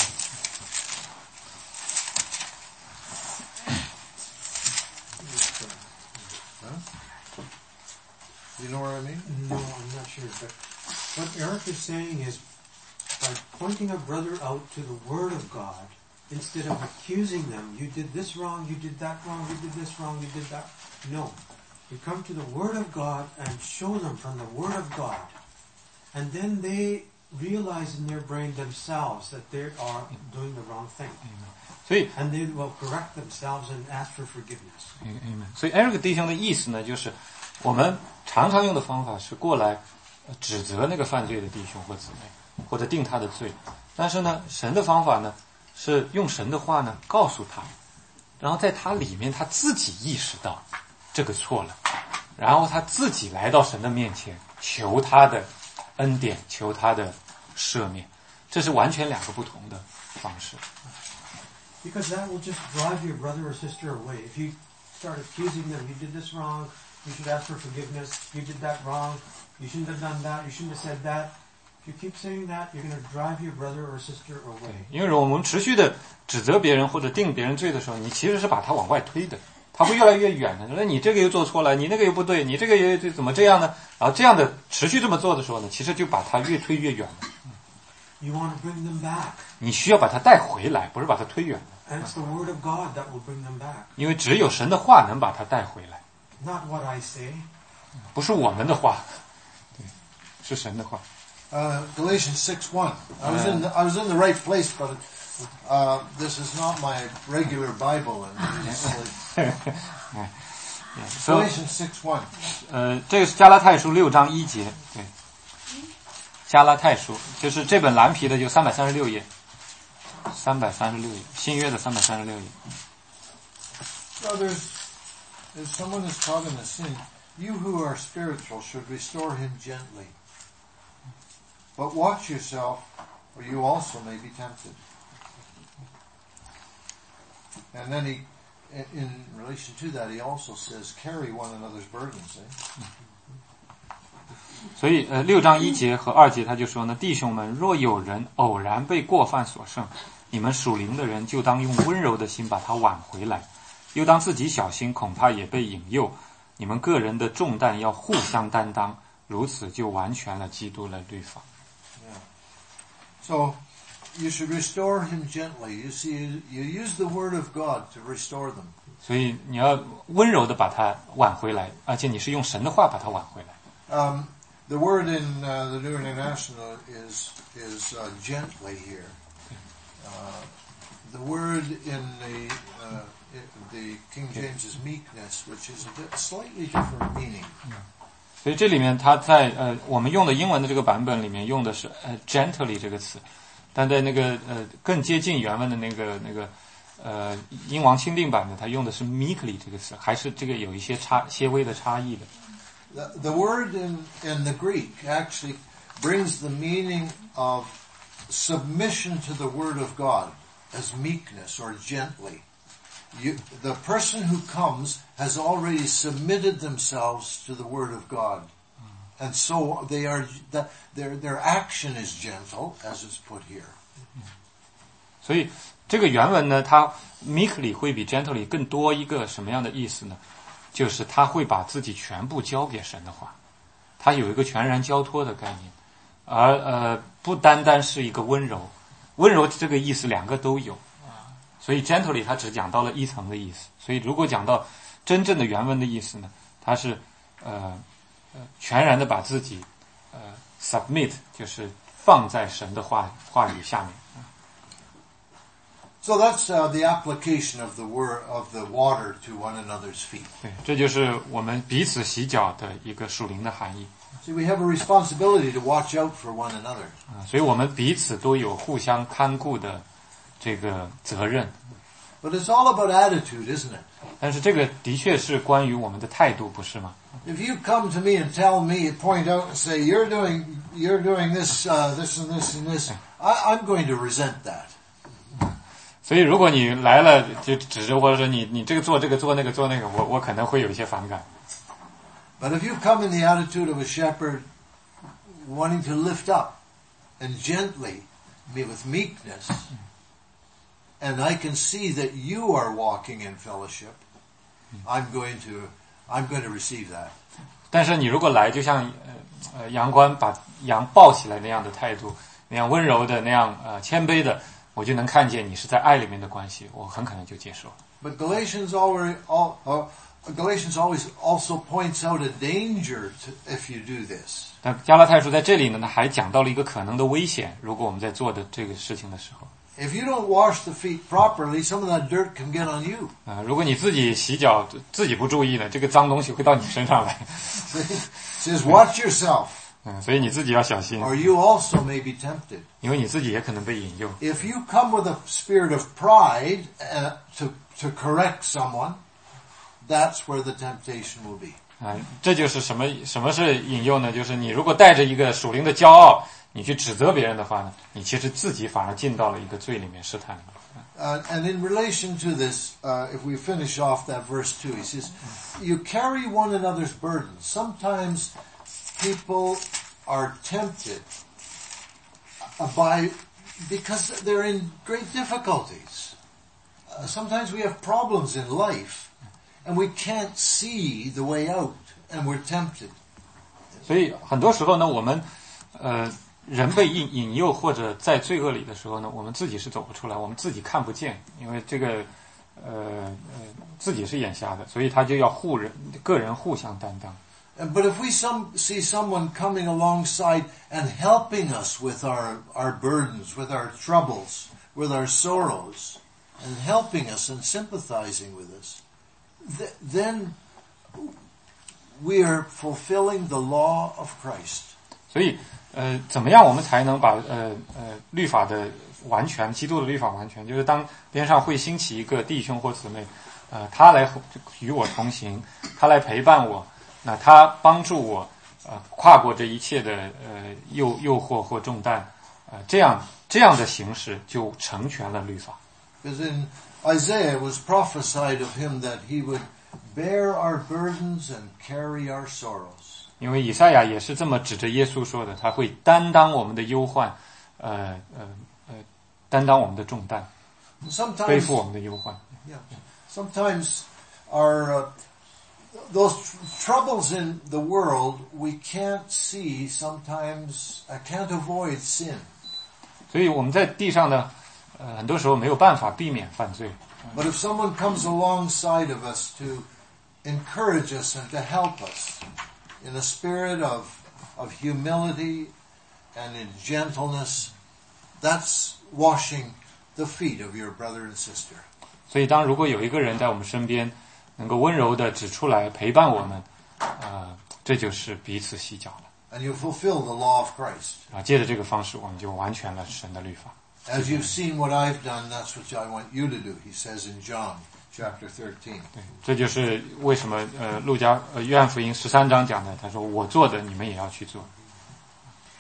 You know what I mean? No, I'm not sure. But what Eric is saying is, by pointing a brother out to the Word of God, instead of accusing them, you did this wrong, you did that wrong, you did this wrong, you did that. No. You come to the Word of God and show them from the Word of God. And then they realize in their brain themselves that they are doing the wrong thing. And they will correct themselves and ask for forgiveness. 所以 Eric 弟兄的意思呢，就是我们常常用的方法是过来指责那个犯罪的弟兄或姊妹，或者定他的罪。但是呢，神的方法呢，是用神的话呢告诉他，然后在他里面他自己意识到这个错了，然后他自己来到神的面前求他的恩典，求他的赦免。这是完全两个不同的方式。 Because that will just drive your brother or sister away. If you start accusing them, you did this wrong, you should ask for forgiveness, you did that wrong, you shouldn't have done that, you shouldn't have said that. If you keep saying that, you're going to drive your brother or sister away. 因为我们持续的指责别人或者定别人罪的时候，你其实是把他往外推的，他会越来越远的。那你这个又做错了，你那个又不对，你这个也怎么这样呢？然后这样的持续这么做的时候呢，其实就把他越推越远了。 You want to bring them back. 你需要把他带回来，不是把他推远。 And it's the word of God that will bring them back. 因为只有神的话能把他带回来。 Not what I say. 不是我们的话，对，是神的话。 Galatians 6:1. I was in the right place, but this is not my regular Bible. Galatians 6:1. 这个是加拉太书6章1节，对。加拉太书就是这本蓝皮的，就336页，336页，新约的336页。 Brothers, if someone is caught in a sin, you who are spiritual should restore him gently. But watch yourself, or you also may be tempted. And then in relation to that, he also says, carry one another's burdens. 所以6章1节和2节他就说呢，弟兄们，若有人偶然被过犯所胜，你们属灵的人就当用温柔的心把他挽回来，又当自己小心，恐怕也被引诱。你们个人的重担要互相担当，如此就完全了基督的律法。 So you should restore him gently. You see, you use the word of God to restore them. 所以你要温柔的把他挽回来，而且你是用神的话把他挽回来。 The word in the New International is gently here. The word in the King James is meekness, which is a slightly different meaning. 所以这里面他在我们用的英文的这个版本里面用的是gently 这个词，但在那个更接近原文的那个英王钦定版的，他用的是 meekly 这个词，还是这个有一些些微的差异的。 The word in the Greek actually brings the meaning of submission to the word of God. as meekness or gently. The person who comes has already submitted themselves to the Word of God. And so their action is gentle, as it's put here. 所以这个原文呢，它 meekly 会比 gently 更多一个什么样的意思呢？就是他会把自己全部交给神的话，他有一个全然交托的概念，而不单单是一个温柔，温柔这个意思两个都有啊，所以 gently 它只讲到了一层的意思，所以如果讲到真正的原文的意思呢，它是全然的把自己submit， 就是放在神的话语下面。 So that's the application of the word of the water to one another's feet. 对，这就是我们彼此洗脚的一个属灵的含义。 See, we have a responsibility to watch out for one another. 所以我们彼此都有互相看顾的这个责任。 But it's all about attitude, isn't it? 但是这个的确是关于我们的态度，不是吗？ If you come to me and tell me, point out and say, you're doing this, this and this and this, I'm going to resent that. 所以如果你来了就指着或者说你这个做这个做那个做那个，我可能会有一些反感。 But if you come in the attitude of a shepherd, wanting to lift up and gently, with meekness, and I can see that you are walking in fellowship, I'm going to receive that. 但是你如果来就像羊倌把羊抱起来那样的态度，那样温柔的，那样谦卑的，我就能看见你是在爱里面的关系，我很可能就接受。 But Galatians always also points out a danger if you do this. 但加拉太书在这里呢，他还讲到了一个可能的危险，如果我们在做的这个事情的时候。 If you don't wash the feet properly, some of that dirt can get on you. 如果你自己洗脚自己不注意呢，这个脏东西会到你身上来。 Says watch yourself. 所以你自己要小心。 Or you also may be tempted. 因为你自己也可能被引诱。 If you come with a spirit of pride to correct someone, that's where the temptation will be. 这就是什么是引诱呢？就是你如果带着一个属灵的骄傲，你去指责别人的话呢，你其实自己反而进到了一个罪里面试探里面。 And in relation to this, if we finish off that verse 2, he says, you carry one another's burdens. Sometimes people are tempted because they're in great difficulties. Sometimes we have problems in life, and we can't see the way out, and we're tempted. 所以很多时候呢，我们人被引诱或者在罪恶里的时候呢，我们自己是走不出来，我们自己看不见，因为这个自己是眼瞎的，所以他就要个人互相担当。 But if we see someone coming alongside and helping us with our burdens, with our troubles, with our sorrows, and helping us and sympathizing with us, then we are fulfilling the law of Christ. 所以怎么样我们才能把律法的完全，基督的律法完全，就是当边上会兴起一个弟兄或姊妹，他来与我同行，他来陪伴我，那他帮助我跨过这一切的诱惑或重担，这样的形式就成全了律法。 Because in Isaiah it was prophesied of him that he would bear our burdens and carry our sorrows. 因为以赛亚也是这么指着耶稣说的，他会担当我们的忧患，担当我们的重担，背负我们的忧患。 Yeah. Sometimes those troubles in the world we can't see. Sometimes I can't avoid sin. 所以我们在地上呢，很多时候没有办法避免犯罪。 But if someone comes alongside of us to encourage us and to help us in a spirit of humility and in gentleness, that's washing the feet of your brother and sister. 所以如果有一个人在我们身边，能够温柔地指出来陪伴我们，这就是彼此洗脚了。 And you fulfill the law of Christ. 借着这个方式，我们就完全了神的律法。 As you've seen what I've done, that's what I want you to do, he says in John chapter 13. 对，这就是为什么约翰福音13章讲的，他说我做的你们也要去做。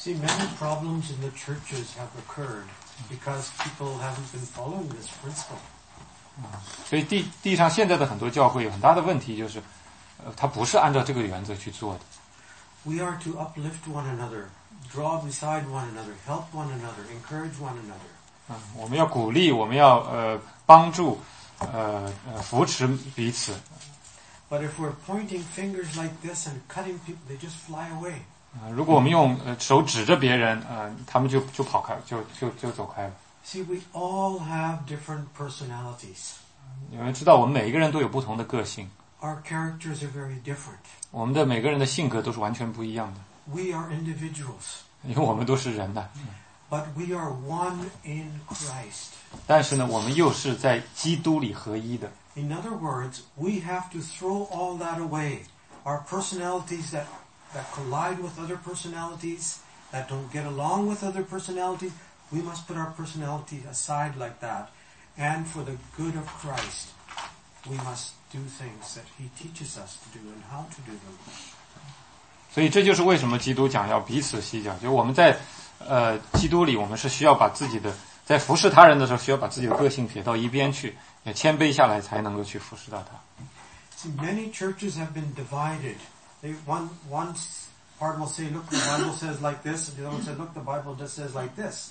See, many problems in the churches have occurred because people haven't been following this principle. 所以地上现在的很多教会有很大的问题，就是它不是按照这个原则去做的。 We are to uplift one another, draw beside one another, help one another, encourage one another. 我们要鼓励，我们要帮助，扶持彼此。 But if we're pointing fingers like this and cutting people, they just fly away. 如果我们用手指着别人，他们就跑开，就走开了。 See, we all have different personalities. 你们知道，我们每一个人都有不同的个性。 Our characters are very different. 我们的每个人的性格都是完全不一样的。 We are individuals. 因为我们都是人呐。 But we are one in Christ. 但是呢，我们又是在基督里合一的。 In other words, we have to throw all that away. Our personalities that collide with other personalities, that don't get along with other personalities, we must put our personality aside like that. And for the good of Christ, we must do things that He teaches us to do and how to do them. 所以这就是为什么基督讲要彼此洗脚，就我们在基督里，我们是需要把自己的在服侍他人的时候，需要把自己的个性撇到一边去，也谦卑下来，才能够去服侍到他。 See, many churches have been divided. One part will say, "Look, the Bible says like this," and the other one says, "Look, the Bible just says like this."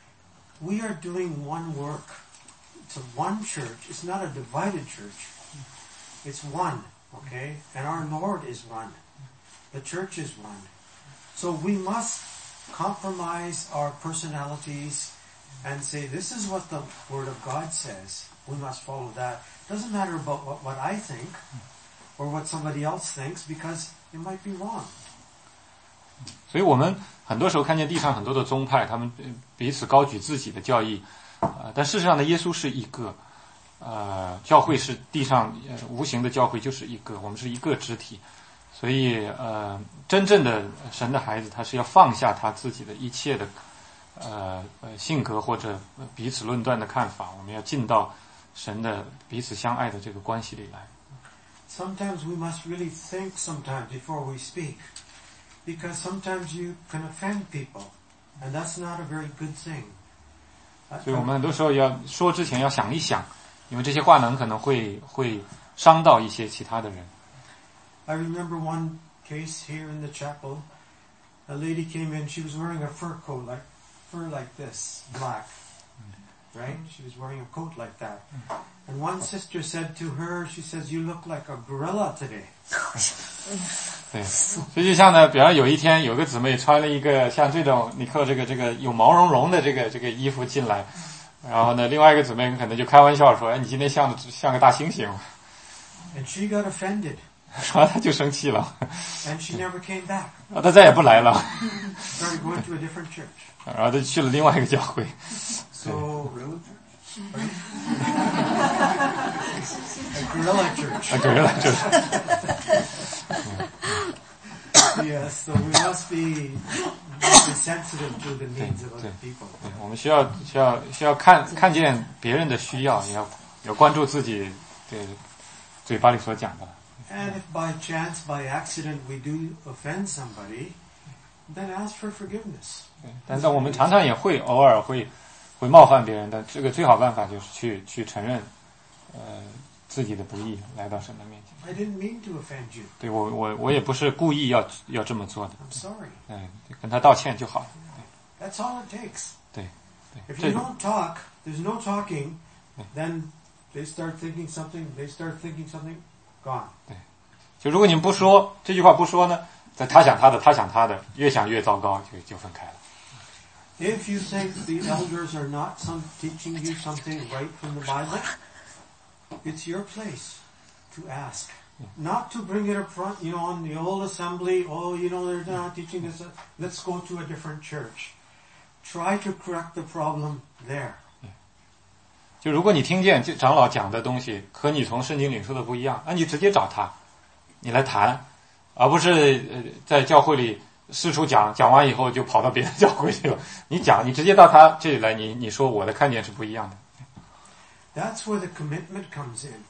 We are doing one work. It's a one church. It's not a divided church. It's one, okay? And our Lord is one. The church is one. So we must compromise our personalities and say, this is what the Word of God says. We must follow that. Doesn't matter about what I think or what somebody else thinks, because it might be wrong. 所以我们很多时候看见地上很多的宗派，他们彼此高举自己的教义，但事实上呢，耶稣是一个，教会是地上无形的教会就是一个，我们是一个肢体。所以真正的神的孩子，他是要放下他自己的一切的性格或者彼此论断的看法，我们要进到神的彼此相爱的这个关系里来。 Sometimes we must really think sometimes before we speak, because sometimes you can offend people, and that's not a very good thing. 所以我们很多时候要说之前要想一想，因为这些话呢可能会伤到一些其他的人。 I remember one case here in the chapel. A lady came in. She was wearing a fur coat, fur like this, black, right? She was wearing a coat like that. And one sister said to her, she says, "You look like a gorilla today." 对，实际上呢，比方有一天有个姊妹穿了一个像这种尼克这个有毛茸茸的这个衣服进来，然后呢，另外一个姊妹可能就开玩笑说：“哎，你今天像个大猩猩。” And she got offended. 然后他就生气了。 And she never came back. 然后他再也不来了。 Started going to a different church. 然后他去了另外一个教会。 So, a gorilla church. A gorilla church. Yes, so we must be sensitive to the needs of other people. 对，我们需要看见别人的需要，也要关注自己对嘴巴里所讲的。 And if by chance, by accident, we do offend somebody, then ask for forgiveness. 但是我们常常也会偶尔会冒犯别人的，这个最好办法就是去承认自己的不义，来到神的面前。 I didn't mean to offend you. 对，我也不是故意要这么做的。 I'm sorry. 跟他道歉就好了。 That's all it takes. 对。 If you don't talk, there's no talking, then they start thinking something, gone. 对，就如果你们不说这句话不说呢，他想他的，越想越糟糕，就分开了。 If you think the elders are not teaching you something right from the Bible, it's your place to ask. Not to bring it up front, on the old assembly, they're not teaching this. Let's go to a different church. Try to correct the problem there. 就如果你听见长老讲的东西和你从圣经领受的不一样，那你直接找他，你来谈，而不是在教会里四处讲完以后就跑到别的教会去了。你直接到他这里来，你说我的看见是不一样的。 That's where the commitment comes in.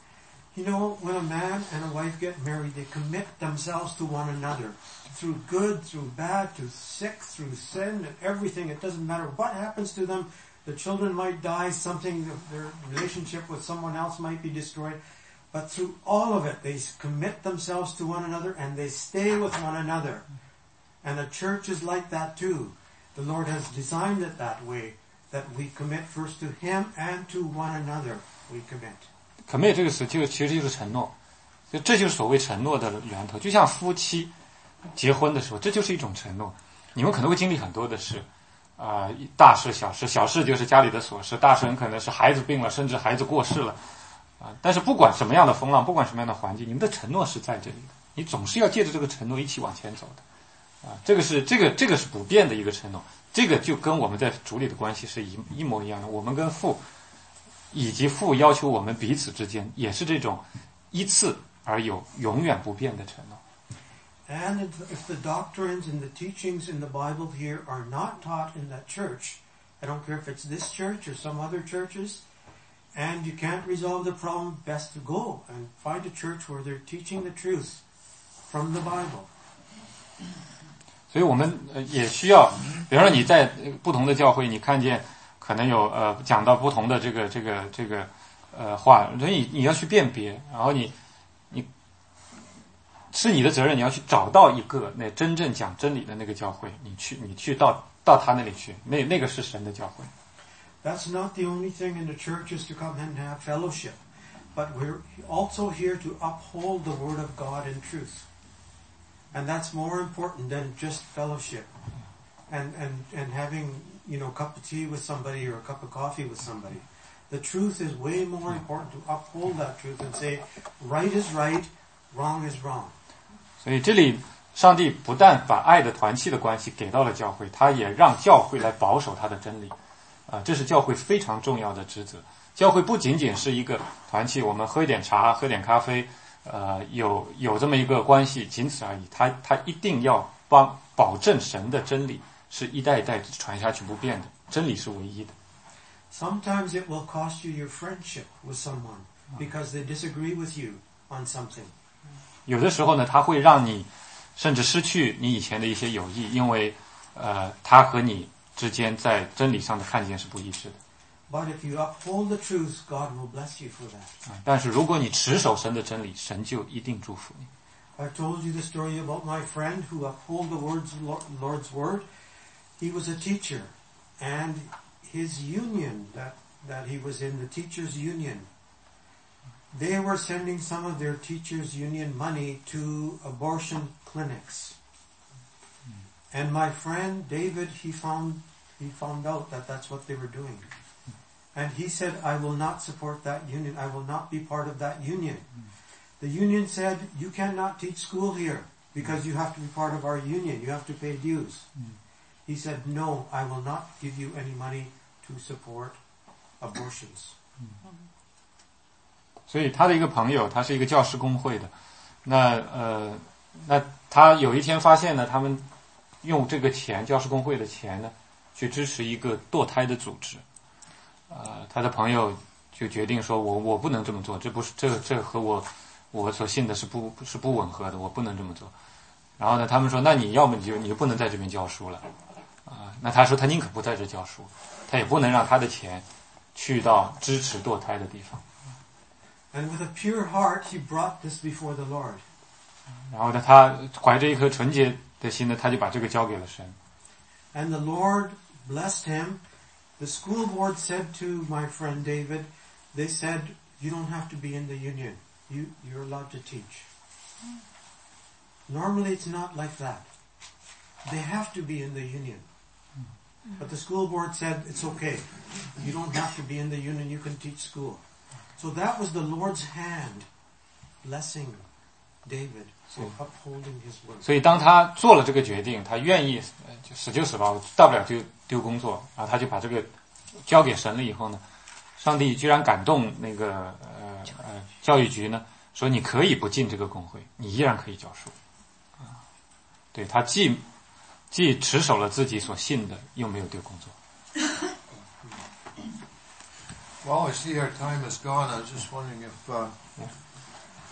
You know, when a man and a wife get married, they commit themselves to one another. Through good, through bad, through sick, through sin, and everything. It doesn't matter what happens to them. The children might die, their relationship with someone else might be destroyed. But through all of it, they commit themselves to one another and they stay with one another. And the church is like that too. The Lord has designed it that way, that we commit first to Him and to one another. We commit. commit 这个词其实就是承诺，这就是所谓承诺的源头。就像夫妻结婚的时候，这就是一种承诺。你们可能会经历很多的事，大事小事，小事就是家里的琐事，大事很可能是孩子病了，甚至孩子过世了，但是不管什么样的风浪，不管什么样的环境，你们的承诺是在这里的，你总是要借着这个承诺一起往前走的，这个是不变的一个承诺，这个就跟我们在主里的关系是一模一样的。我们跟父以及父要求我们彼此之间也是这种一次而有永远不变的承诺。 And if the doctrines and the teachings in the Bible here are not taught in that church, I don't care if it's this church or some other churches, and you can't resolve the problem, best to go and find a church where they're teaching the truth from the Bible. 所以我们也需要，比如说你在不同的教会，你看见可能有讲到不同的这个话，所以你要去辨别，然后你是你的责任，你要去找到一个那真正讲真理的那个教会，你去到他那里去，那个是神的教会。 That's not the only thing in the church is to come and have fellowship, but we're also here to uphold the Word of God in truth. And that's more important than just fellowship and having, a cup of tea with somebody or a cup of coffee with somebody. The truth is way more important to uphold that truth and say, right is right, wrong is wrong. 所以这里上帝不但把爱的团契的关系给到了教会，他也让教会来保守他的真理。这是教会非常重要的职责。教会不仅仅是一个团契，我们喝一点茶，喝点咖啡，有这么一个关系，仅此而已。他一定要保证神的真理是一代一代传下去不变的，真理是唯一的。 Sometimes it will cost you your friendship with someone because they disagree with you on something. 有的时候呢，他会让你甚至失去你以前的一些友谊，因为他和你之间在真理上的看见是不一致的。 But if you uphold the truth, God will bless you for that. 但是如果你持守神的真理，神就一定祝福你。 I told you the story about my friend who uphold the Lord's word. He was a teacher, and his union that he was in, the teachers' union, they were sending some of their teachers' union money to abortion clinics. And my friend David, he found out that that's what they were doing. And he said, I will not support that union. I will not be part of that union. The union said, you cannot teach school here because you have to be part of our union. You have to pay dues. He said, no, I will not give you any money to support abortions. 所以他的一个朋友，他是一个教师工会的，那他有一天发现呢，他们用这个钱，教师工会的钱呢，去支持一个堕胎的组织。他的朋友就决定说，我不能这么做，这和我所信的是不吻合的，我不能这么做。然后呢，他们说，那你要么你就不能在这边教书了，那他说他宁可不在这教书，他也不能让他的钱去到支持堕胎的地方。 And with a pure heart, he brought this before the Lord. 然后呢，他怀着一颗纯洁的心呢，他就把这个交给了神。 And the Lord blessed him. The school board said to my friend David, they said, you don't have to be in the union. You're allowed to teach. Normally it's not like that. They have to be in the union. But the school board said, it's okay. You don't have to be in the union. You can teach school. So that was the Lord's hand blessing David for upholding his word. 所以当他做了这个决定，他愿意死就死吧，大不了就丢工作，然后他就把这个交给神了以后呢，上帝居然感动那个教育局呢，说你可以不进这个工会，你依然可以教书。对，他既持守了自己所信的，又没有丢工作。 Well, I see our time is gone. I was just wondering if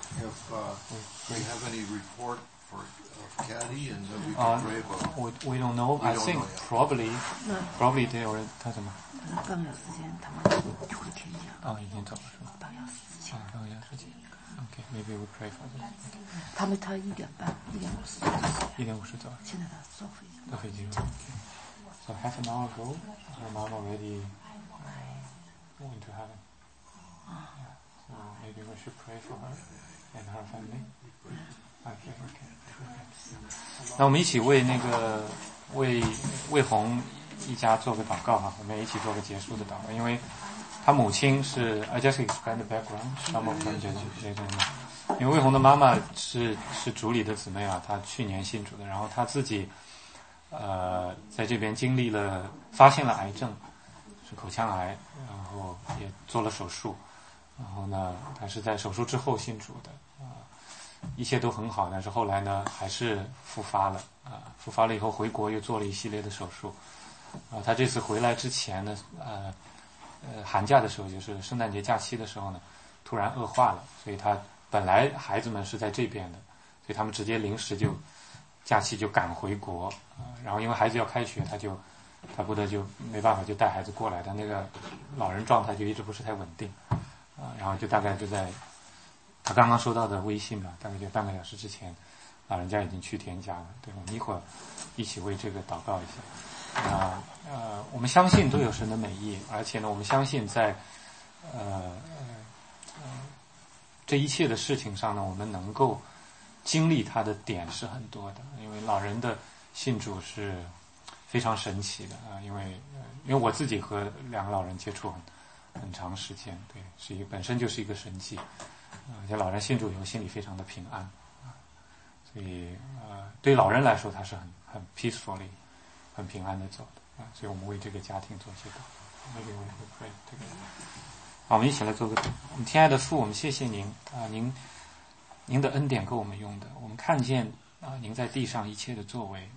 if we have any report for Caddy and we can pray about. We don't know. I think probably they already 他怎么？ 半个小时前他们会添加。 已经走了是吧？ 半个小时之前。 半个小时前。Okay, maybe we pray for them. 他1点半1:50 走。 现在他坐飞机了。 So half an hour ago, her mom already went to heaven. Yeah. So maybe we should pray for her and her family. Okay. 那我们一起为那个魏红一家做个祷告哈，我们一起做个结束的祷告，因为他母亲是 I just explain the background. Some of them just 因为魏红的妈妈是主里的姊妹啊，她去年信主的，然后她自己在这边经历了发现了癌症，是口腔癌，然后也做了手术，然后呢，她是在手术之后信主的一切都很好，但是后来呢还是复发了复发了以后回国又做了一系列的手术他这次回来之前呢寒假的时候就是圣诞节假期的时候呢突然恶化了，所以他本来孩子们是在这边的，所以他们直接临时就假期就赶回国然后因为孩子要开学他不得就没办法就带孩子过来，但那个老人状态就一直不是太稳定然后就大概就在他刚刚收到的微信吧，大概就半个小时之前老人家已经去添加了，对，我们一会儿一起为这个祷告一下我们相信都有神的美意，而且呢我们相信在这一切的事情上呢我们能够经历他的点是很多的，因为老人的信主是非常神奇的因为我自己和两个老人接触很长时间，对，本身就是一个神迹而且老人信主以后心里非常的平安所以对老人来说他是很 peacefully 很平安的走的所以我们为这个家庭做祈祷。Maybe we pray together. 好，我们一起来做个祷。我们亲爱的父，我们谢谢您您的恩典够我们用的，我们看见您在地上一切的作为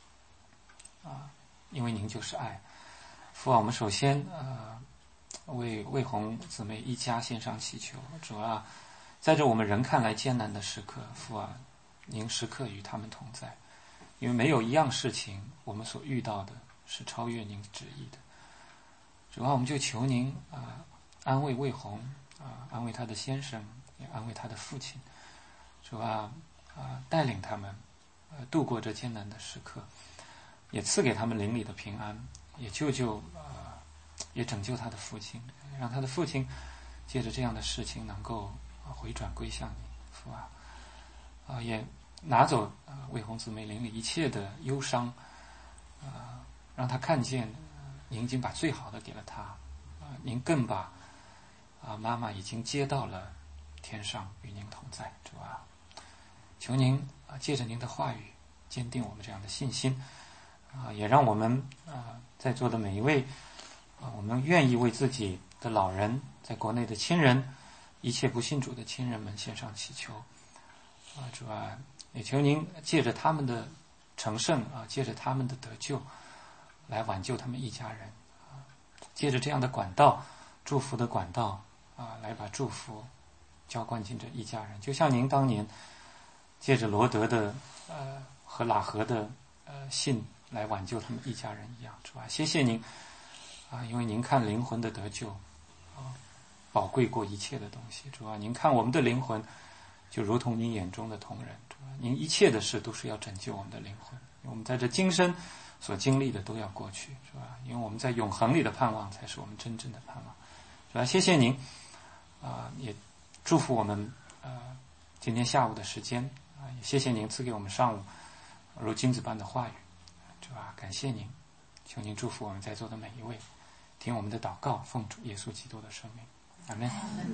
因为您就是爱。父我们首先为魏红姊妹一家献上祈求，主在这我们人看来艰难的时刻，父您时刻与他们同在，因为没有一样事情我们所遇到的是超越您旨意的。主我们就求您安慰魏红安慰他的先生，也安慰他的父亲。主带领他们度过这艰难的时刻，也赐给他们灵里的平安，也也拯救他的父亲，让他的父亲借着这样的事情能够回转归向你，父也拿走魏红姊妹灵里一切的忧伤让他看见您已经把最好的给了他您更把妈妈已经接到了天上与您同在。主求您借着您的话语坚定我们这样的信心也让我们在座的每一位我们愿意为自己的老人，在国内的亲人，一切不信主的亲人们献上祈求主也求您借着他们的成圣借着他们的得救来挽救他们一家人借着这样的管道，祝福的管道来把祝福浇灌进这一家人，就像您当年借着罗德的和喇合的信来挽救他们一家人一样。主谢谢您因为您看灵魂的得救宝贵过一切的东西。主您看我们的灵魂就如同您眼中的瞳人。主您一切的事都是要拯救我们的灵魂，因为我们在这今生所经历的都要过去，是吧？因为我们在永恒里的盼望才是我们真正的盼望。是吧？谢谢您也祝福我们今天下午的时间也谢谢您赐给我们上午如金子般的话语，是吧？感谢您，求您祝福我们在座的每一位，听我们的祷告，奉主耶稣基督的圣名，阿们。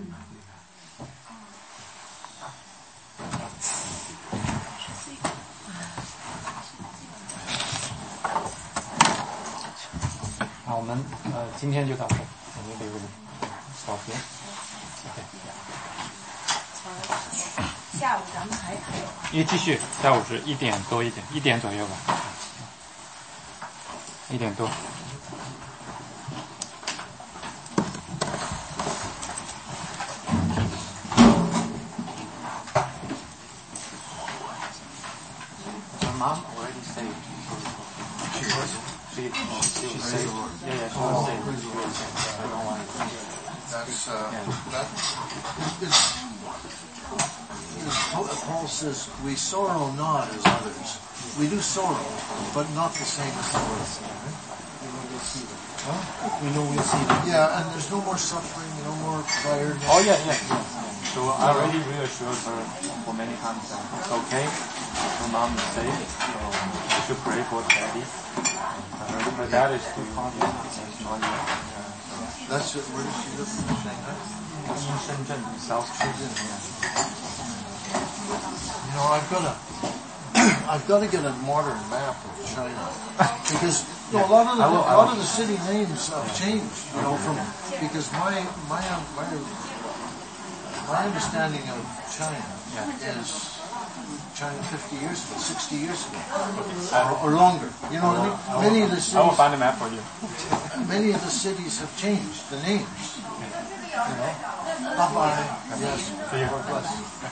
好，我们今天就到这，我们留个小别。 下午咱们还有因为继续，下午是1点多1点左右吧，1点多。 mom already saved. She was saved. Yeah, she was saved. I don't want to think. Paul says, we sorrow not as others. We do sorrow, but not the same as the world. We know we'll see them. Yeah, and there's no more suffering, no more tiredness. Oh yeah. So I already reassured her for many times that it's okay. Her mom is safe. You should pray for daddy. Her dad is still confident. He's not yet. That's it. Where does she live? Shanghai? In Shenzhen, South Shenzhen. You know, I've got to get a modern map of China because a lot of the city names have changed. You know, because my understanding of China is China 50 years ago, 60 years ago, or longer. You know what I mean? Many of the cities. I will find a map for you. Many of the cities have changed the names. You know, bye-bye. Yes. God bless.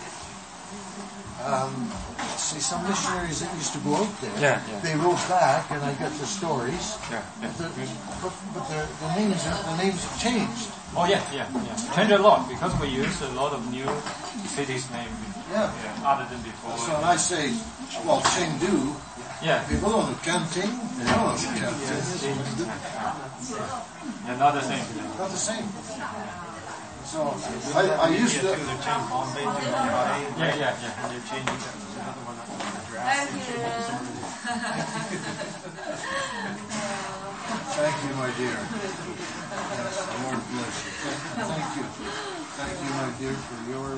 See, some missionaries that used to go out there, they wrote back, and I get the stories. But the names have changed. Oh yeah. Changed a lot because we use a lot of new cities name. Other than before. So when I say, well, Chengdu, people don't know Canting. They don't know Canting. Not the same. Not the same. So I used to. They change Bombay to Mumbai. Yeah. And they're changing another one on the draft. Thank you, my dear. Yes, the Lord bless you. Thank you, my dear, for your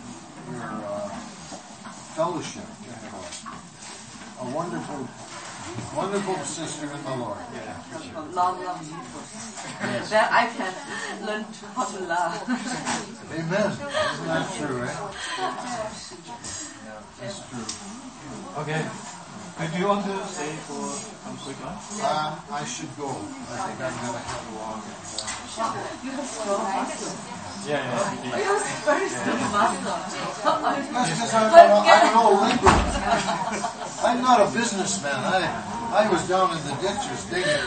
fellowship. A wonderful sister in the Lord. Love you. Then I can learn how to love. Amen. Isn't that true, right? Yeah, that's true. Okay. Do you want to stay for some quick lunch? I should go. I think I'm going to have a walk. You have strong muscle. Yeah. You have very strong muscle. That's because I'm an old linguist. I'm not a businessman. I was down in the ditches digging.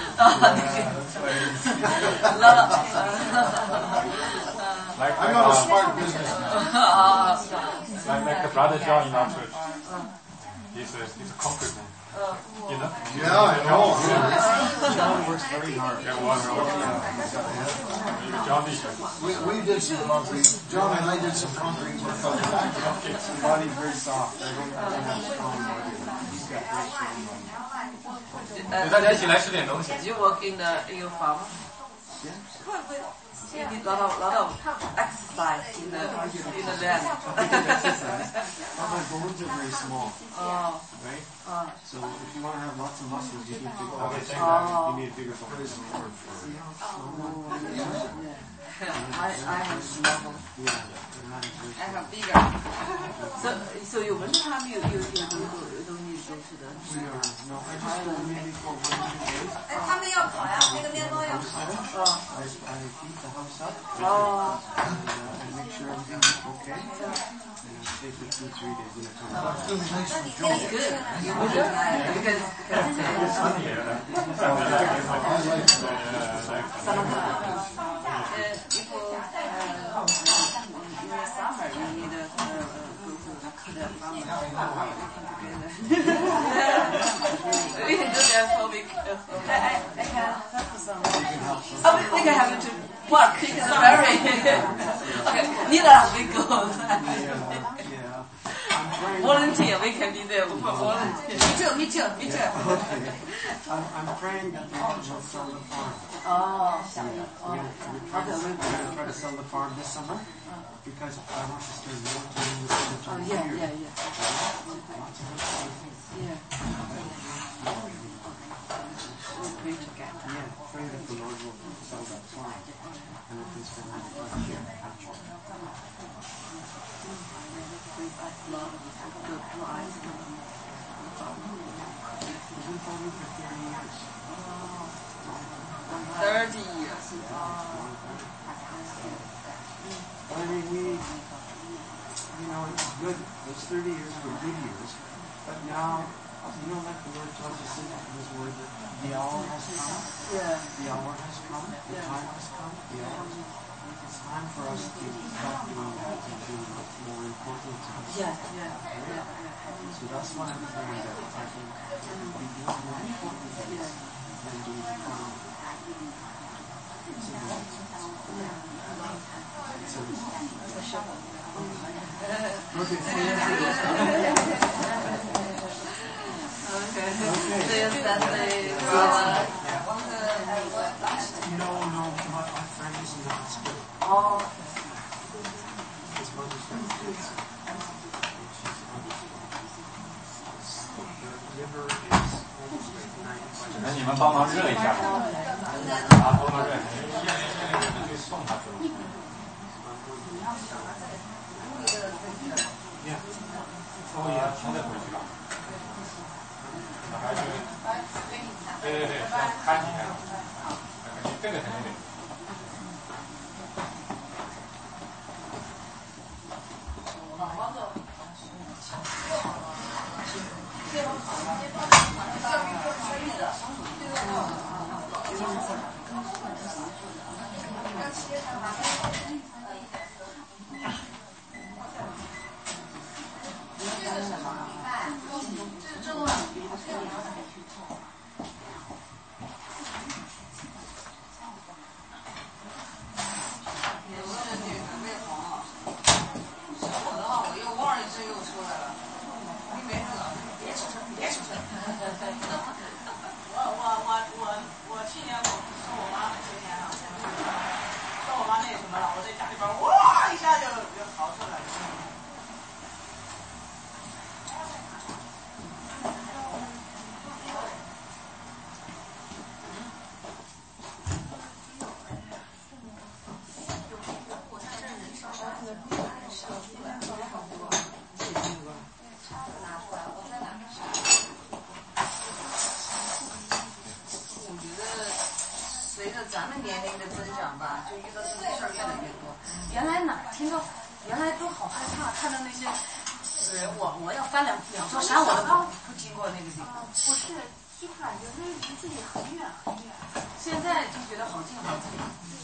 I'm not a smart businessman. Like the brother John in our church. He's a concrete man. You know? Yeah, I know. John works very hard. We did some concrete. John and I did some concrete work on the back. His body's very soft. I don't have strong body. He's got very strong body. 大家一起来吃点东西。 You work in your farm? Yeah. You did a lot of exercise in the land. My bones are very small. Right? So if you want to have lots of muscles, you need bigger bones. You need bigger bones. I have small. I have bigger. So you wonder how you don't need to go to the. No, I just go maybe for 1 or 2 days. 他们要烤呀，那个面包要烤。 I heat the house up and make sure everything's okay. And stay for 2 or 3 days in a time. It's going to be nice and That's good. You wouldn't because in the summer you need to go to the farm. We can do that for week. I can help some. We can have to work in the berry. Okay, neither of we go. Volunteer, we can be there for volunteer. Me too. Okay. I'm praying that the Lord will sell the farm. We're going to try to sell the farm this summer because I want to spend more time with the church here. Lots of other things. Pray together. Pray that the Lord will sell that farm and we can spend more time here. We've been farming for 30 years. 30 years. I mean, it's good. Those 30 years were good years. But now, a You know, like the Lord tells us in His Word that the hour has come. Yeah. The hour has come. The time has come. The hour has come. It's time for us to stop doing that and do what's more important to us. Yeah. So that's why I'm praying that I can be doing more important things than doing No, my friend is in the hospital. Oh. His mother's got kids. The liver is almost at 95%. 只能你们帮忙热一下，啊，帮忙热一下，就送他出去。哦也现在回去了，还是对，看几天，这个肯定得。 我要翻两座山，我都不经过那个地方。 不是，就感觉那离自己很远很远。 现在就觉得好近好近。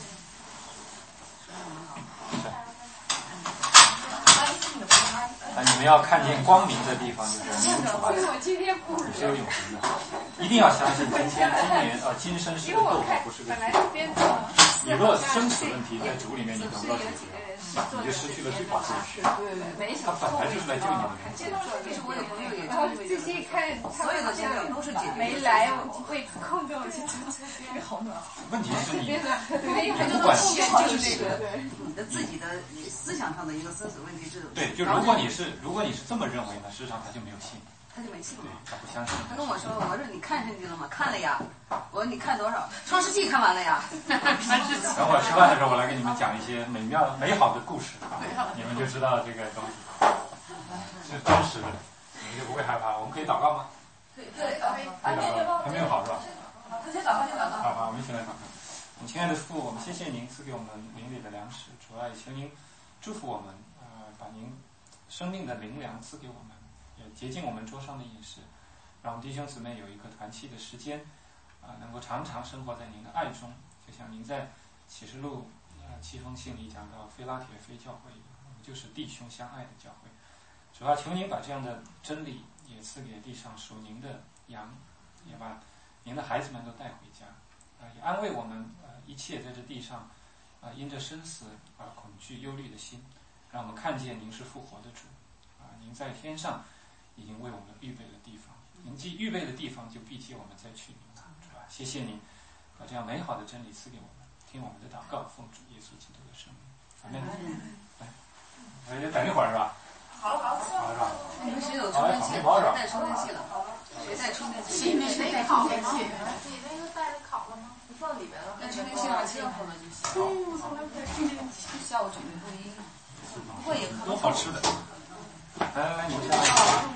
你们要看见光明的地方，就是我今天不是有永恒的，一定要相信今生是个斗争，不是个你若生死问题在主里面你得不到解决，你就失去了最宝贵的事。他本来就是来救你的。 其实我有朋友也然后仔细看， 所有的情况都是解决。 没来为空着，我觉得这个好暖。 问题是你不管就是这个你的自己的思想上的一个生死问题， 对，就如果你是这么认为呢，事实上他就没有信。 他就没信了， 他不相信。 他跟我说：“我说你看圣经了吗？看了呀。我说你看多少？创世纪看完了呀。” 等会儿吃饭的时候，我来给你们讲一些美好的故事，你们就知道这个东西是真实的，你们就不会害怕。我们可以祷告吗？ 对， 还没有好是吧？ 他先祷告。 好，我们一起来祷告。亲爱的父，我们谢谢您赐给我们灵里的粮食，主啊，也求您祝福我们，把您生命的灵粮赐给我们。也洁净我们桌上的饮食，让我们弟兄姊妹有一个团契的时间，能够常常生活在您的爱中。就像您在启示录7封信里讲到，非拉铁非教会，我们就是弟兄相爱的教会。主啊，求您把这样的真理也赐给地上属您的羊，也把您的孩子们都带回家，也安慰我们一切在这地上因着生死而恐惧忧虑的心，让我们看见您是复活的主，您在天上已经为我们预备了地方，您既预备了地方，就必接我们再去，是吧？谢谢您把这样美好的真理赐给我们，听我们的祷告，奉主耶稣基督的圣名，阿门。来，等一会儿是吧？ 好是吧？ 你们谁有充电器？带充电器了？谁带充电器？ 谁带充电器？你那个带着烤了吗？ 你放里边了。带充电器往这样放了就行。下午准备录音，不过也有好吃的。来，你们下来。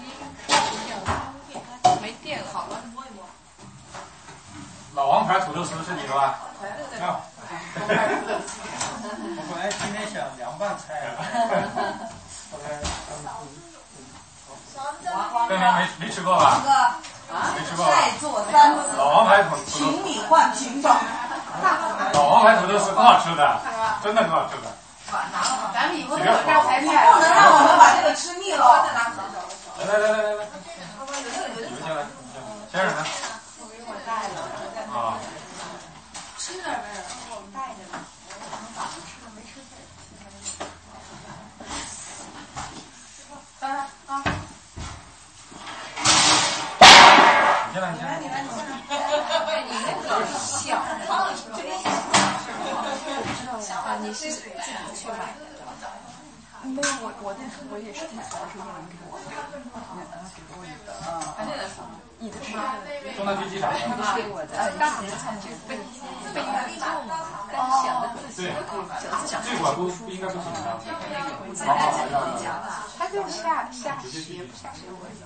没电好了，摸一摸。 老王牌土豆丝是你的吧？ 我本来今天想凉拌菜，后来他们说。 对没吃过吧？没吃过。 再做3次。 老王牌群里换群吧。 老王牌土豆丝很好吃的，真的很好吃的。 咱们以后刚才不能让我们把这个吃腻了。 来，你们先来，先生呢？啊。 吃点呗，我们带着呢。我们早上吃了没吃饭。 你先来。 你那个小啊，你是自己去买的？ 没有，我也是挺小的时候人给我的，然后给我一个，你的是中南区机场。 你的是给我的， 当年就是被压力大嘛，但是想着自己这管不应该不行的。 他就下雪不下雪我也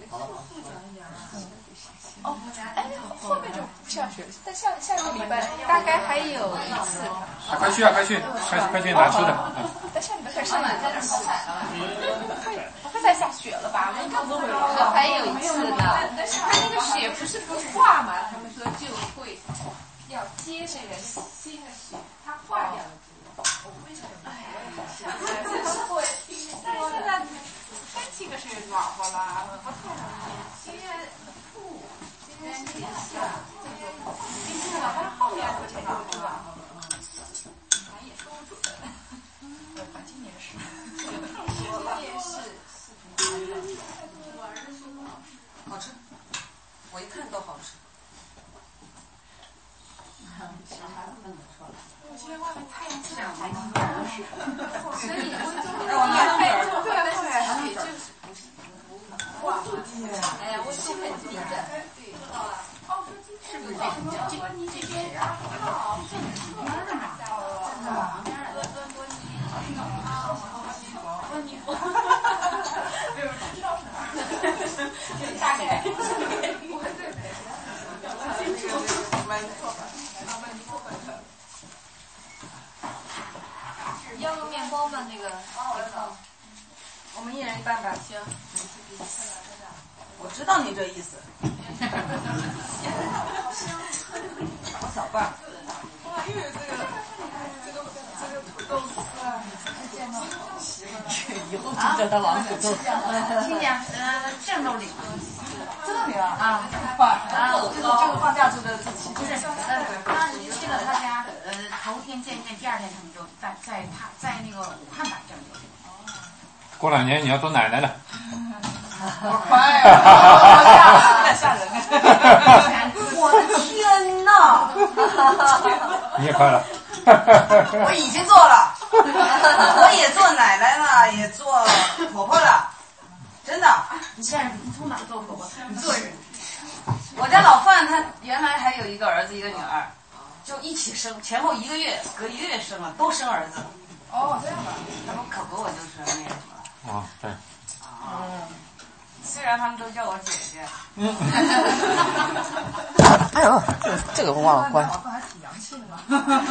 哦，哎，后面就不下雪了，但下个礼拜大概还有一次。 快去拿吃的。 但下礼拜开始上来在这跑彩了，快再下雪了吧？应该不会了，还有一次呢。但是它那个雪不是不化嘛？他们说就会要接这个新的雪，它化掉了。我为什么？哎，真是会。但是现在3-7个是暖和了，不太冷。今天是下，今天了，但是后面不挺暖和了。反正也说不准。今年是， 好吃，我一看都好吃。 我今天外面太阳这样才能是，所以我拿对啊，后来也就是不哇，哎呀，我是很低的，对，哦，是不是这边啊？大概，要个面包吗？那个， 我们一人一半吧。 行。 我知道你这意思。我小半。 哇，又有这个土豆丝啊！见到好习惯， 以后就叫他王土豆。 听讲，正都领。 这里啊？ 啊， 这个放假这个自己不是，当时去了他家，头天见面，第二天他们就在那个武汉办证就。 过2年你要做奶奶了。 好快啊！太吓人了！我的天哪！ 你也快了。 我已经做了，我也做奶奶了，也做婆婆了，真的。 你现在你从哪做婆婆？你做人。 我家老范他原来还有一个儿子一个女儿，就一起生，前后1个月，隔1个月生了，都生儿子。 哦，这样吧。 他们可不我就是那什么了。 啊，对。 虽然他们都叫我姐姐。 哎呦，这个忘了关。 还挺洋气的嘛。